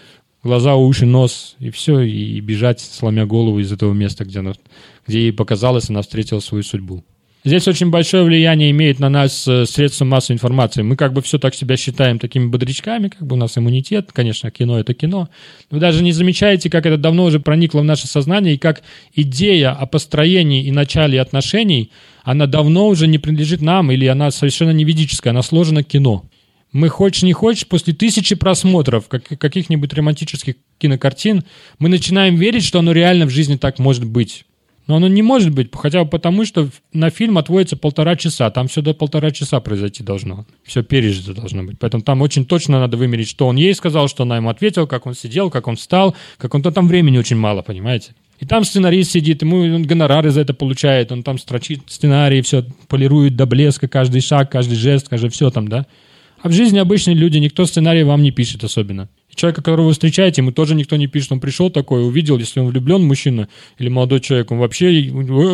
глаза, уши, нос, и все, и бежать, сломя голову из этого места, где ей показалось, она встретила свою судьбу. Здесь очень большое влияние имеет на нас средства массовой информации. Мы как бы все так себя считаем такими бодрячками, как бы у нас иммунитет, конечно, кино — это кино. Вы даже не замечаете, как это давно уже проникло в наше сознание, и как идея о построении и начале отношений, она давно уже не принадлежит нам, или она совершенно не ведическая, она сложена кино. Мы, хочешь не хочешь, после 1000 просмотров каких-нибудь романтических кинокартин, мы начинаем верить, что оно реально в жизни так может быть. Но оно не может быть, хотя бы потому, что на фильм отводится 1,5 часа. Там все до 1,5 часа произойти должно. Все пережито должно быть. Поэтому там очень точно надо вымерить, что он ей сказал, что она ему ответила, как он сидел, как он встал, как он-то там времени очень мало, понимаете? И там сценарист сидит, он гонорары за это получает, он там строчит сценарий, все полирует до блеска, каждый шаг, каждый жест, каждый все там, да? А в жизни обычные люди, никто сценарий вам не пишет особенно. Человека, которого вы встречаете, ему тоже никто не пишет. Он пришел такой, увидел, если он влюблен, мужчина или молодой человек, он вообще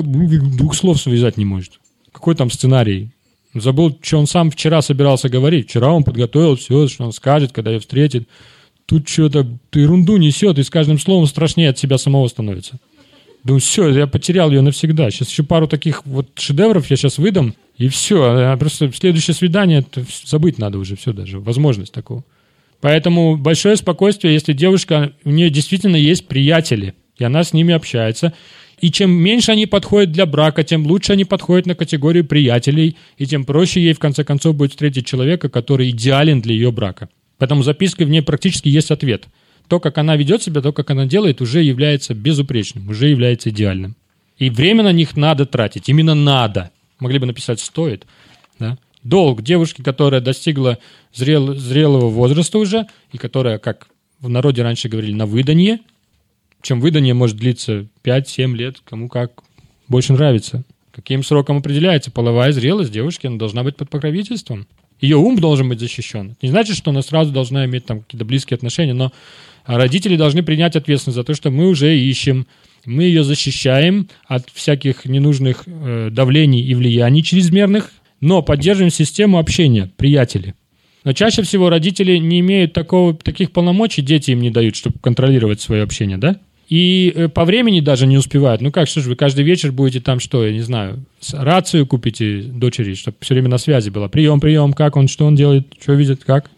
2 слов связать не может. Какой там сценарий? Забыл, что он сам вчера собирался говорить. Вчера он подготовил все, что он скажет, когда ее встретит. Тут что-то ерунду несет, и с каждым словом страшнее от себя самого становится. Думаю, все, я потерял ее навсегда. Сейчас еще пару таких вот шедевров я сейчас выдам, и все. Просто следующее свидание, забыть надо уже все даже, возможность такого. Поэтому большое спокойствие, если девушка, у нее действительно есть приятели, и она с ними общается. И чем меньше они подходят для брака, тем лучше они подходят на категорию приятелей, и тем проще ей, в конце концов, будет встретить человека, который идеален для ее брака. Поэтому записка в ней практически есть ответ. То, как она ведет себя, то, как она делает, уже является безупречным, уже является идеальным. И время на них надо тратить, именно надо. Могли бы написать «стоит», да? Долг девушки, которая достигла зрелого возраста уже, и которая, как в народе раньше говорили, на выданье, чем выданье может длиться 5-7 лет, кому как больше нравится. Каким сроком определяется половая зрелость девушки, она должна быть под покровительством. Ее ум должен быть защищен. Не значит, что она сразу должна иметь там какие-то близкие отношения, но родители должны принять ответственность за то, что мы уже ищем, мы ее защищаем от всяких ненужных давлений и влияний чрезмерных, но поддерживаем систему общения, приятели. Но чаще всего родители не имеют таких полномочий, дети им не дают, чтобы контролировать свое общение, да? И по времени даже не успевают. Ну как, что же вы каждый вечер будете там, что, я не знаю, рацию купите дочери, чтобы все время на связи была. Прием, как он, что он делает, что видит, как?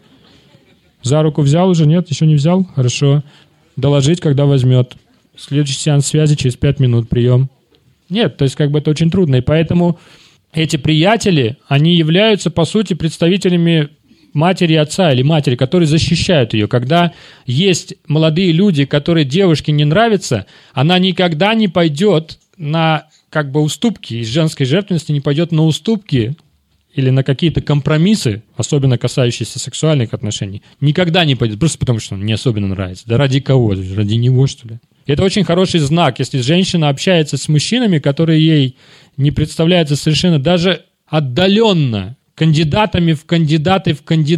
За руку взял уже, нет, еще не взял? Хорошо. Доложить, когда возьмет. Следующий сеанс связи через 5 минут, прием. Нет, то есть как бы это очень трудно, и поэтому эти приятели, они являются, по сути, представителями матери и отца или матери, которые защищают ее. Когда есть молодые люди, которые девушке не нравятся, она никогда не пойдет на как бы уступки, из женской жертвенности не пойдет на уступки или на какие-то компромиссы, особенно касающиеся сексуальных отношений. Никогда не пойдет, просто потому что он не особенно нравится. Да ради кого? Ради него, что ли? Это очень хороший знак, если женщина общается с мужчинами, которые ей не представляются совершенно даже отдаленно кандидатами в кандидаты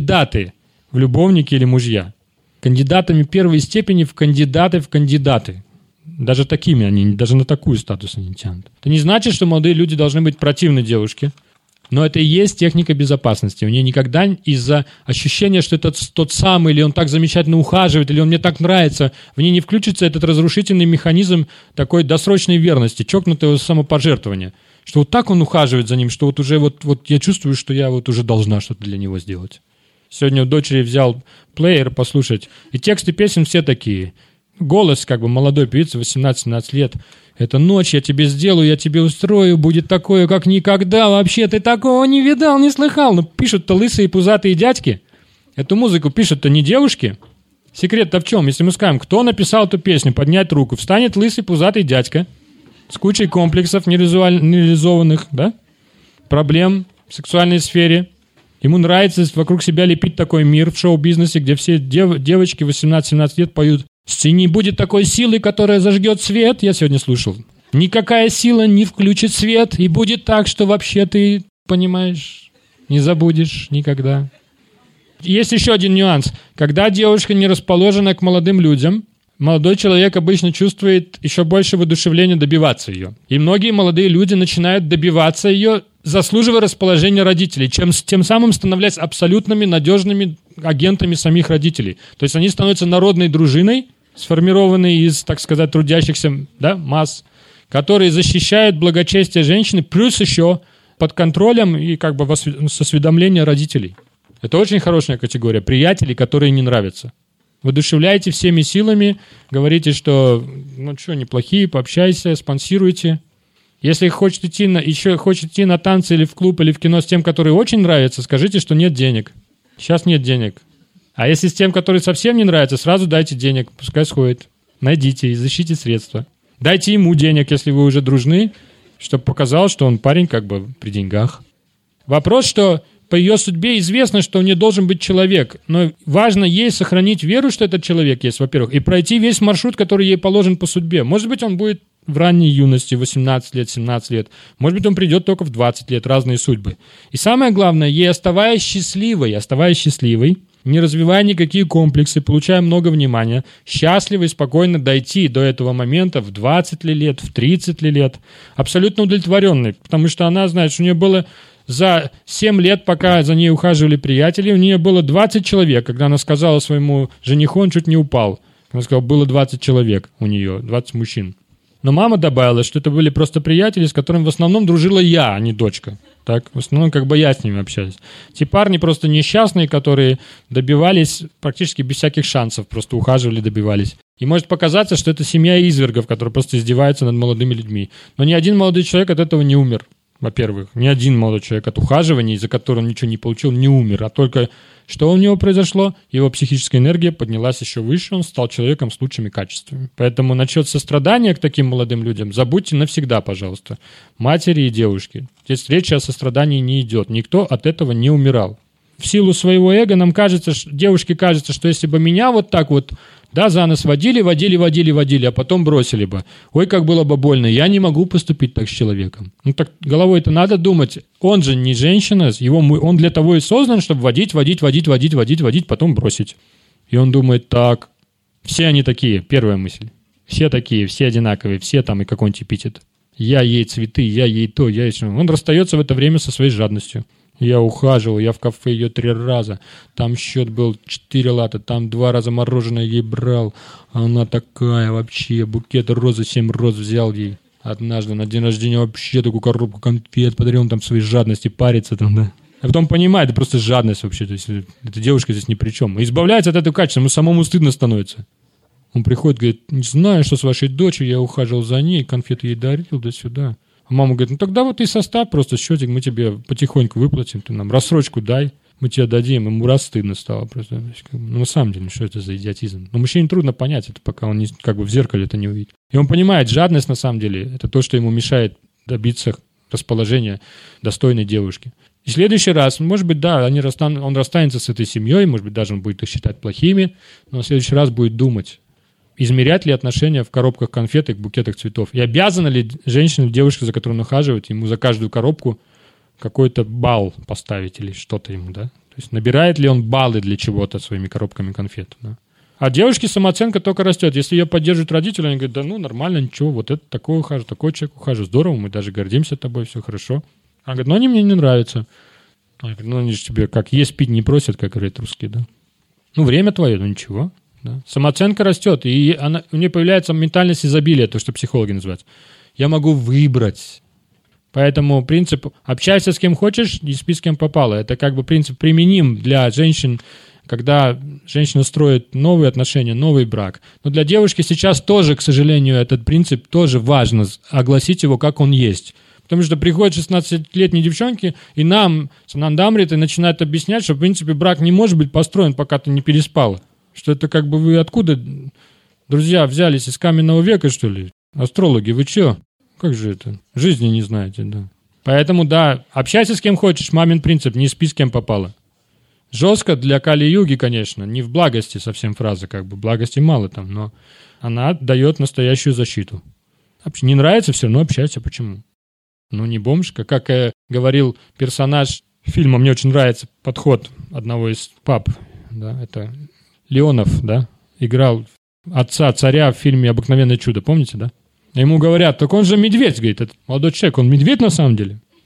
в любовники или мужья. Кандидатами первой степени в кандидаты. Даже такими они, даже на такую статус они тянут. Это не значит, что молодые люди должны быть противны девушке, но это и есть техника безопасности. У нее никогда из-за ощущения, что это тот самый, или он так замечательно ухаживает, или он мне так нравится, в ней не включится этот разрушительный механизм такой досрочной верности, чокнутого самопожертвования. Что вот так он ухаживает за ним, что вот уже вот я чувствую, что я вот уже должна что-то для него сделать. Сегодня у дочери взял плеер послушать, и тексты песен все такие. Голос как бы молодой певицы, 18-17 лет. Это ночь, я тебе сделаю, я тебе устрою, будет такое, как никогда. Вообще ты такого не видал, не слыхал. Но пишут-то лысые пузатые дядьки. Эту музыку пишут-то не девушки. Секрет-то в чем? Если мы скажем, кто написал эту песню, поднять руку, встанет лысый пузатый дядька с кучей комплексов нереализованных, да? Проблем в сексуальной сфере. Ему нравится вокруг себя лепить такой мир в шоу-бизнесе, где все девочки 18-17 лет поют: «Не будет такой силы, которая зажгет свет». Я сегодня слушал. Никакая сила не включит свет, и будет так, что вообще ты, понимаешь, не забудешь никогда. Есть еще один нюанс. Когда девушка не расположена к молодым людям, молодой человек обычно чувствует еще больше воодушевления добиваться ее. И многие молодые люди начинают добиваться ее, заслуживая расположения родителей, тем самым становляясь абсолютными надежными агентами самих родителей. То есть они становятся народной дружиной, сформированной из, так сказать, трудящихся, да, масс, которые защищают благочестие женщины, плюс еще под контролем и как бы с осведомления родителей. Это очень хорошая категория. Приятелей, которые не нравятся. Воодушевляете всеми силами, говорите, что, ну что, неплохие, пообщайся, спонсируйте. Если хочет идти на танцы или в клуб, или в кино с тем, который очень нравится, скажите, что нет денег. Сейчас нет денег. А если с тем, который совсем не нравится, сразу дайте денег, пускай сходит. Найдите, изыщите средства. Дайте ему денег, если вы уже дружны, чтобы показал, что он парень как бы при деньгах. Вопрос, что по ее судьбе известно, что у нее должен быть человек, но важно ей сохранить веру, что этот человек есть, во-первых, и пройти весь маршрут, который ей положен по судьбе. Может быть, он будет в ранней юности, 18 лет, 17 лет. Может быть, он придет только в 20 лет, разные судьбы. И самое главное, ей оставаясь счастливой, не развивая никакие комплексы, получая много внимания, счастливо и спокойно дойти до этого момента в 20 лет, в 30 лет, абсолютно удовлетворенной, потому что она знает, что у нее было за 7 лет, пока за ней ухаживали приятели, у нее было 20 человек. Когда она сказала своему жениху, он чуть не упал. Она сказала, было 20 человек у нее, 20 мужчин. Но мама добавила, что это были просто приятели, с которыми в основном дружила я, а не дочка. Так, в основном как бы я с ними общаюсь. Те парни просто несчастные, которые добивались практически без всяких шансов, просто ухаживали, добивались. И может показаться, что это семья извергов, которые просто издеваются над молодыми людьми. Но ни один молодой человек от этого не умер. Во-первых, ни один молодой человек от ухаживания, из-за которого он ничего не получил, не умер. А только что у него произошло? Его психическая энергия поднялась еще выше, он стал человеком с лучшими качествами. Поэтому насчет сострадания к таким молодым людям забудьте навсегда, пожалуйста. Матери и девушки. Здесь речь о сострадании не идет. Никто от этого не умирал. В силу своего эго нам кажется, девушке кажется, что если бы меня вот так вот, да, за нос водили, а потом бросили бы. Ой, как было бы больно, я не могу поступить так с человеком. Ну так головой-то надо думать. Он же не женщина, он для того и создан, чтобы водить, потом бросить. И он думает, так, все они такие, первая мысль. Все такие, все одинаковые, все там и какой-нибудь эпитет. Я ей цветы, я ей то, я ей... Он расстается в это время со своей жадностью. Я ухаживал, я в кафе ее 3 раза. Там счет был 4 лата, там 2 раза мороженое ей брал. Она такая вообще, букет розы, 7 роз взял ей. Однажды на день рождения вообще такую коробку конфет подарил, он там своей жадности парится там, да. А потом понимает, это просто жадность вообще, то есть эта девушка здесь ни при чем. И избавляется от этого качества, ему самому стыдно становится. Он приходит, говорит, не знаю, что с вашей дочерью, я ухаживал за ней, конфеты ей дарил, да сюда. А мама говорит, ну тогда вот и составь просто счетик, мы тебе потихоньку выплатим, ты нам рассрочку дай, мы тебе дадим. Ему раз стыдно стало просто. Ну, на самом деле, что это за идиотизм? Но мужчине трудно понять это, пока он не, как бы в зеркале это не увидит. И он понимает, жадность на самом деле, это то, что ему мешает добиться расположения достойной девушки. И в следующий раз, может быть, да, он расстанется с этой семьей, может быть, даже он будет их считать плохими, но в следующий раз будет думать, измерять ли отношения в коробках конфет и букетах цветов. И обязана ли женщина, девушка, за которой он ухаживает, ему за каждую коробку какой-то балл поставить или что-то ему, да? То есть набирает ли он баллы для чего-то своими коробками конфет, да? А девушке самооценка только растет. Если ее поддерживают родители, они говорят, да ну нормально, ничего, вот это такой ухаживает, такой человек ухаживает, здорово, мы даже гордимся тобой, все хорошо. Она говорит, ну они мне не нравятся. Она говорит, ну они же тебе как есть пить не просят, как говорят русские, да? Ну время твое, ну ничего. Да. Самооценка растет, и у нее появляется ментальность изобилия, то, что психологи называют. Я могу выбрать. Поэтому принцип «общайся с кем хочешь, не спи с кем попало». Это как бы принцип применим для женщин, когда женщина строит новые отношения, новый брак. Но для девушки сейчас тоже, к сожалению, этот принцип тоже важно огласить его, как он есть. Потому что приходят 16-летние девчонки, и нам, Санандамрит, и начинают объяснять, что, в принципе, брак не может быть построен, пока ты не переспал. Что это как бы вы откуда, друзья, взялись из каменного века, что ли? Астрологи, вы чё? Как же это? Жизни не знаете, да. Поэтому, да, общайся с кем хочешь, мамин принцип, не спи с кем попало. Жестко для Кали-юги, конечно, не в благости совсем фраза, как бы, благости мало там, но она дает настоящую защиту. Не нравится, все равно общайся, почему? Ну, не бомжка, как говорил персонаж фильма, мне очень нравится подход одного из пап, да, это... Леонов, да, играл отца царя в фильме «Обыкновенное чудо», помните, да? Ему говорят, так он же медведь, говорит, этот молодой человек, он медведь на самом деле?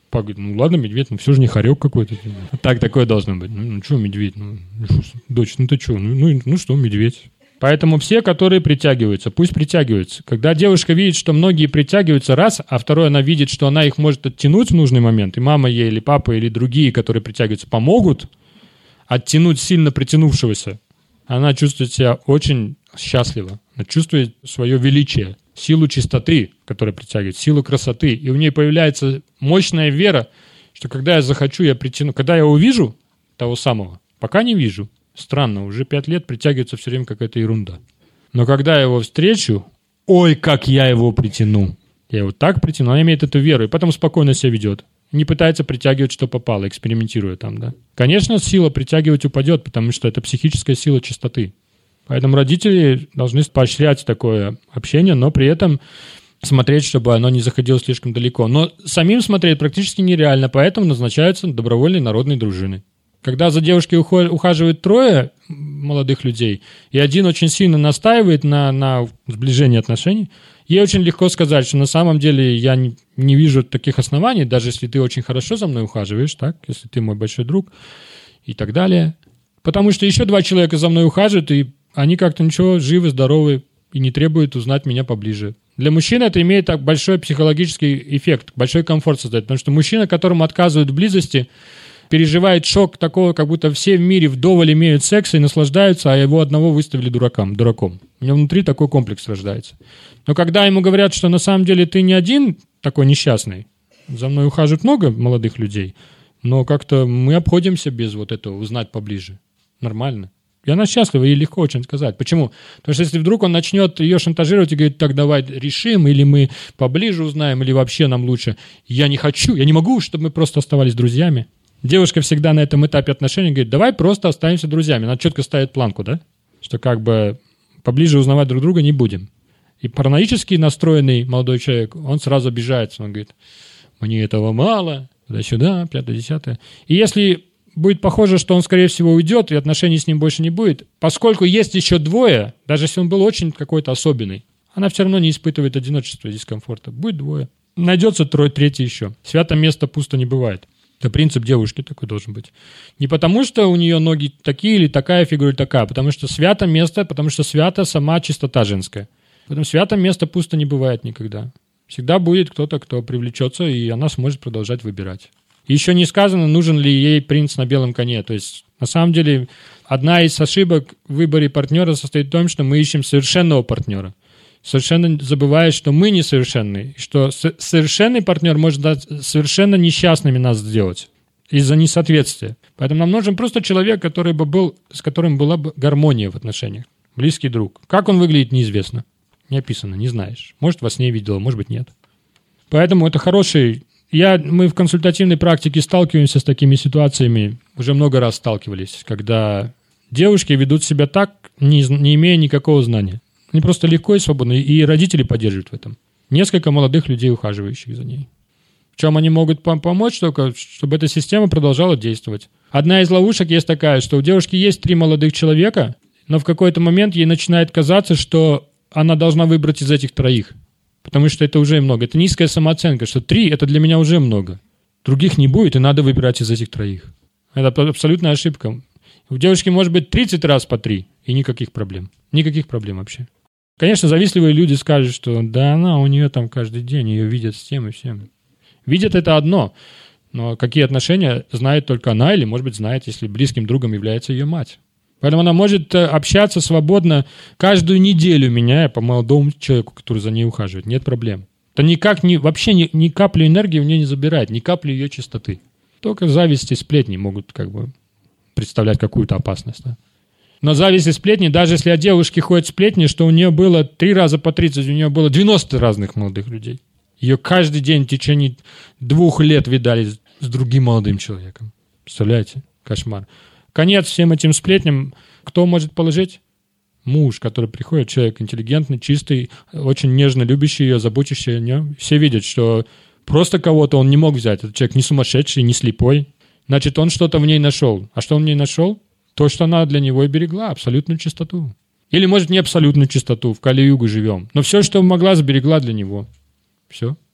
Папа говорит, ну ладно, медведь, ну все же не хорек какой-то. Так такое должно быть. Ну что медведь? Дочь, ну ты что? Ну что медведь? Поэтому все, которые притягиваются, пусть притягиваются. Когда девушка видит, что многие притягиваются, раз, а второй, она видит, что она их может оттянуть в нужный момент, и мама ей, или папа, или другие, которые притягиваются, помогут оттянуть сильно притянувшегося, она чувствует себя очень счастливо. Она чувствует свое величие, силу чистоты, которая притягивает, силу красоты. И у нее появляется мощная вера, что когда я захочу, я притяну. Когда я увижу того самого, пока не вижу, странно, уже 5 лет притягивается все время какая-то ерунда. Но когда я его встречу, ой, как я его притяну. Я его так притяну, она имеет эту веру, и потом спокойно себя ведет. Не пытается притягивать, что попало, экспериментируя там, да. Конечно, сила притягивать упадет, потому что это психическая сила чистоты. Поэтому родители должны поощрять такое общение, но при этом смотреть, чтобы оно не заходило слишком далеко. Но самим смотреть практически нереально, поэтому назначаются добровольные народные дружины. Когда за девушкой ухаживают 3 молодых людей, и один очень сильно настаивает на сближении отношений, ей очень легко сказать, что на самом деле я не вижу таких оснований, даже если ты очень хорошо за мной ухаживаешь, так, если ты мой большой друг и так далее. Потому что еще 2 человека за мной ухаживают, и они как-то ничего, живы, здоровы и не требуют узнать меня поближе. Для мужчины это имеет так большой психологический эффект, большой комфорт создает, потому что мужчина, которому отказывают в близости, переживает шок такого, как будто все в мире вдоволь имеют секс и наслаждаются, а его одного выставили дураком. У него внутри такой комплекс рождается. Но когда ему говорят, что на самом деле ты не один такой несчастный, за мной ухаживают много молодых людей, но как-то мы обходимся без вот этого, узнать поближе. Нормально. И она счастлива, ей легко очень сказать. Почему? Потому что если вдруг он начнет ее шантажировать и говорит, так давай решим, или мы поближе узнаем, или вообще нам лучше. Я не хочу, я не могу, чтобы мы просто оставались друзьями. Девушка всегда на этом этапе отношений говорит, давай просто останемся друзьями. Она четко ставит планку, да? Что как бы поближе узнавать друг друга не будем. И параноически настроенный молодой человек, он сразу обижается. Он говорит, мне этого мало, туда-сюда, 5-10. И если будет похоже, что он, скорее всего, уйдет, и отношений с ним больше не будет, поскольку есть еще 2, даже если он был очень какой-то особенный, она все равно не испытывает одиночества и дискомфорта. Будет 2. Найдется 3 еще. Свято место пусто не бывает. Это принцип девушки такой должен быть. Не потому, что у нее ноги такие или такая фигура или такая, потому что свято место, потому что свято сама чистота женская. Поэтому свято место пусто не бывает никогда. Всегда будет кто-то, кто привлечется, и она сможет продолжать выбирать. Еще не сказано, нужен ли ей принц на белом коне. То есть, на самом деле, одна из ошибок в выборе партнера состоит в том, что мы ищем совершенного партнера. Совершенно забывая, что мы несовершенны, что совершенный партнер может совершенно несчастными нас сделать из-за несоответствия. Поэтому нам нужен просто человек, который бы был, с которым была бы гармония в отношениях. Близкий друг. Как он выглядит, неизвестно. Не описано, не знаешь. Может, во сне видела, может быть, нет. Поэтому это хороший... Мы в консультативной практике сталкиваемся с такими ситуациями, уже много раз сталкивались, когда девушки ведут себя так, не имея никакого знания. Они просто легко и свободно, и родители поддерживают в этом. Несколько молодых людей, ухаживающих за ней. В чем они могут помочь только, чтобы эта система продолжала действовать. Одна из ловушек есть такая, что у девушки есть 3 молодых человека, но в какой-то момент ей начинает казаться, что она должна выбрать из этих 3. Потому что это уже много. Это низкая самооценка, что 3 – это для меня уже много. Других не будет, и надо выбирать из этих 3. Это абсолютная ошибка. У девушки может быть 30 раз по 3, и никаких проблем. Никаких проблем вообще. Конечно, завистливые люди скажут, что да она, у нее там каждый день, ее видят с тем и всем. Видят это одно, но какие отношения знает только она, или, может быть, знает, если близким другом является ее мать. Поэтому она может общаться свободно каждую неделю, меняя по молодому человеку, который за ней ухаживает. Нет проблем. Это вообще ни капли энергии у нее не забирает, ни капли ее чистоты. Только зависть и сплетни могут представлять какую-то опасность. Да? Но зависть и сплетни, даже если о девушке ходят сплетни, что у нее было 3 раза по 30, у нее было 90 разных молодых людей. Ее каждый день в течение 2 лет видали с другим молодым человеком. Представляете? Кошмар. Конец всем этим сплетням кто может положить? Муж, который приходит, человек интеллигентный, чистый, очень нежно любящий ее, заботящий о ней. Все видят, что просто кого-то он не мог взять. Этот человек не сумасшедший, не слепой. Значит, он что-то в ней нашел. А что он в ней нашел? То, что она для него и берегла, абсолютную чистоту. Или, может, не абсолютную чистоту, в Кали-югу живем. Но все, что могла, сберегла для него. Все.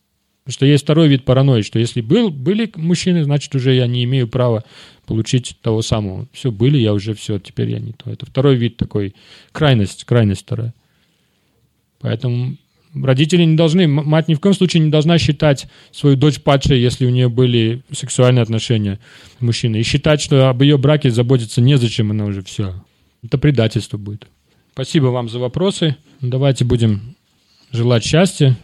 Потому что есть второй вид паранойи, что если были мужчины, значит, уже я не имею права получить того самого. Все, были, я уже все, теперь я не то. Это второй вид такой, крайность вторая. Поэтому родители не должны, мать ни в коем случае не должна считать свою дочь падшей, если у нее были сексуальные отношения с мужчиной. И считать, что об ее браке заботиться незачем, она уже все. Это предательство будет. Спасибо вам за вопросы. Давайте будем желать счастья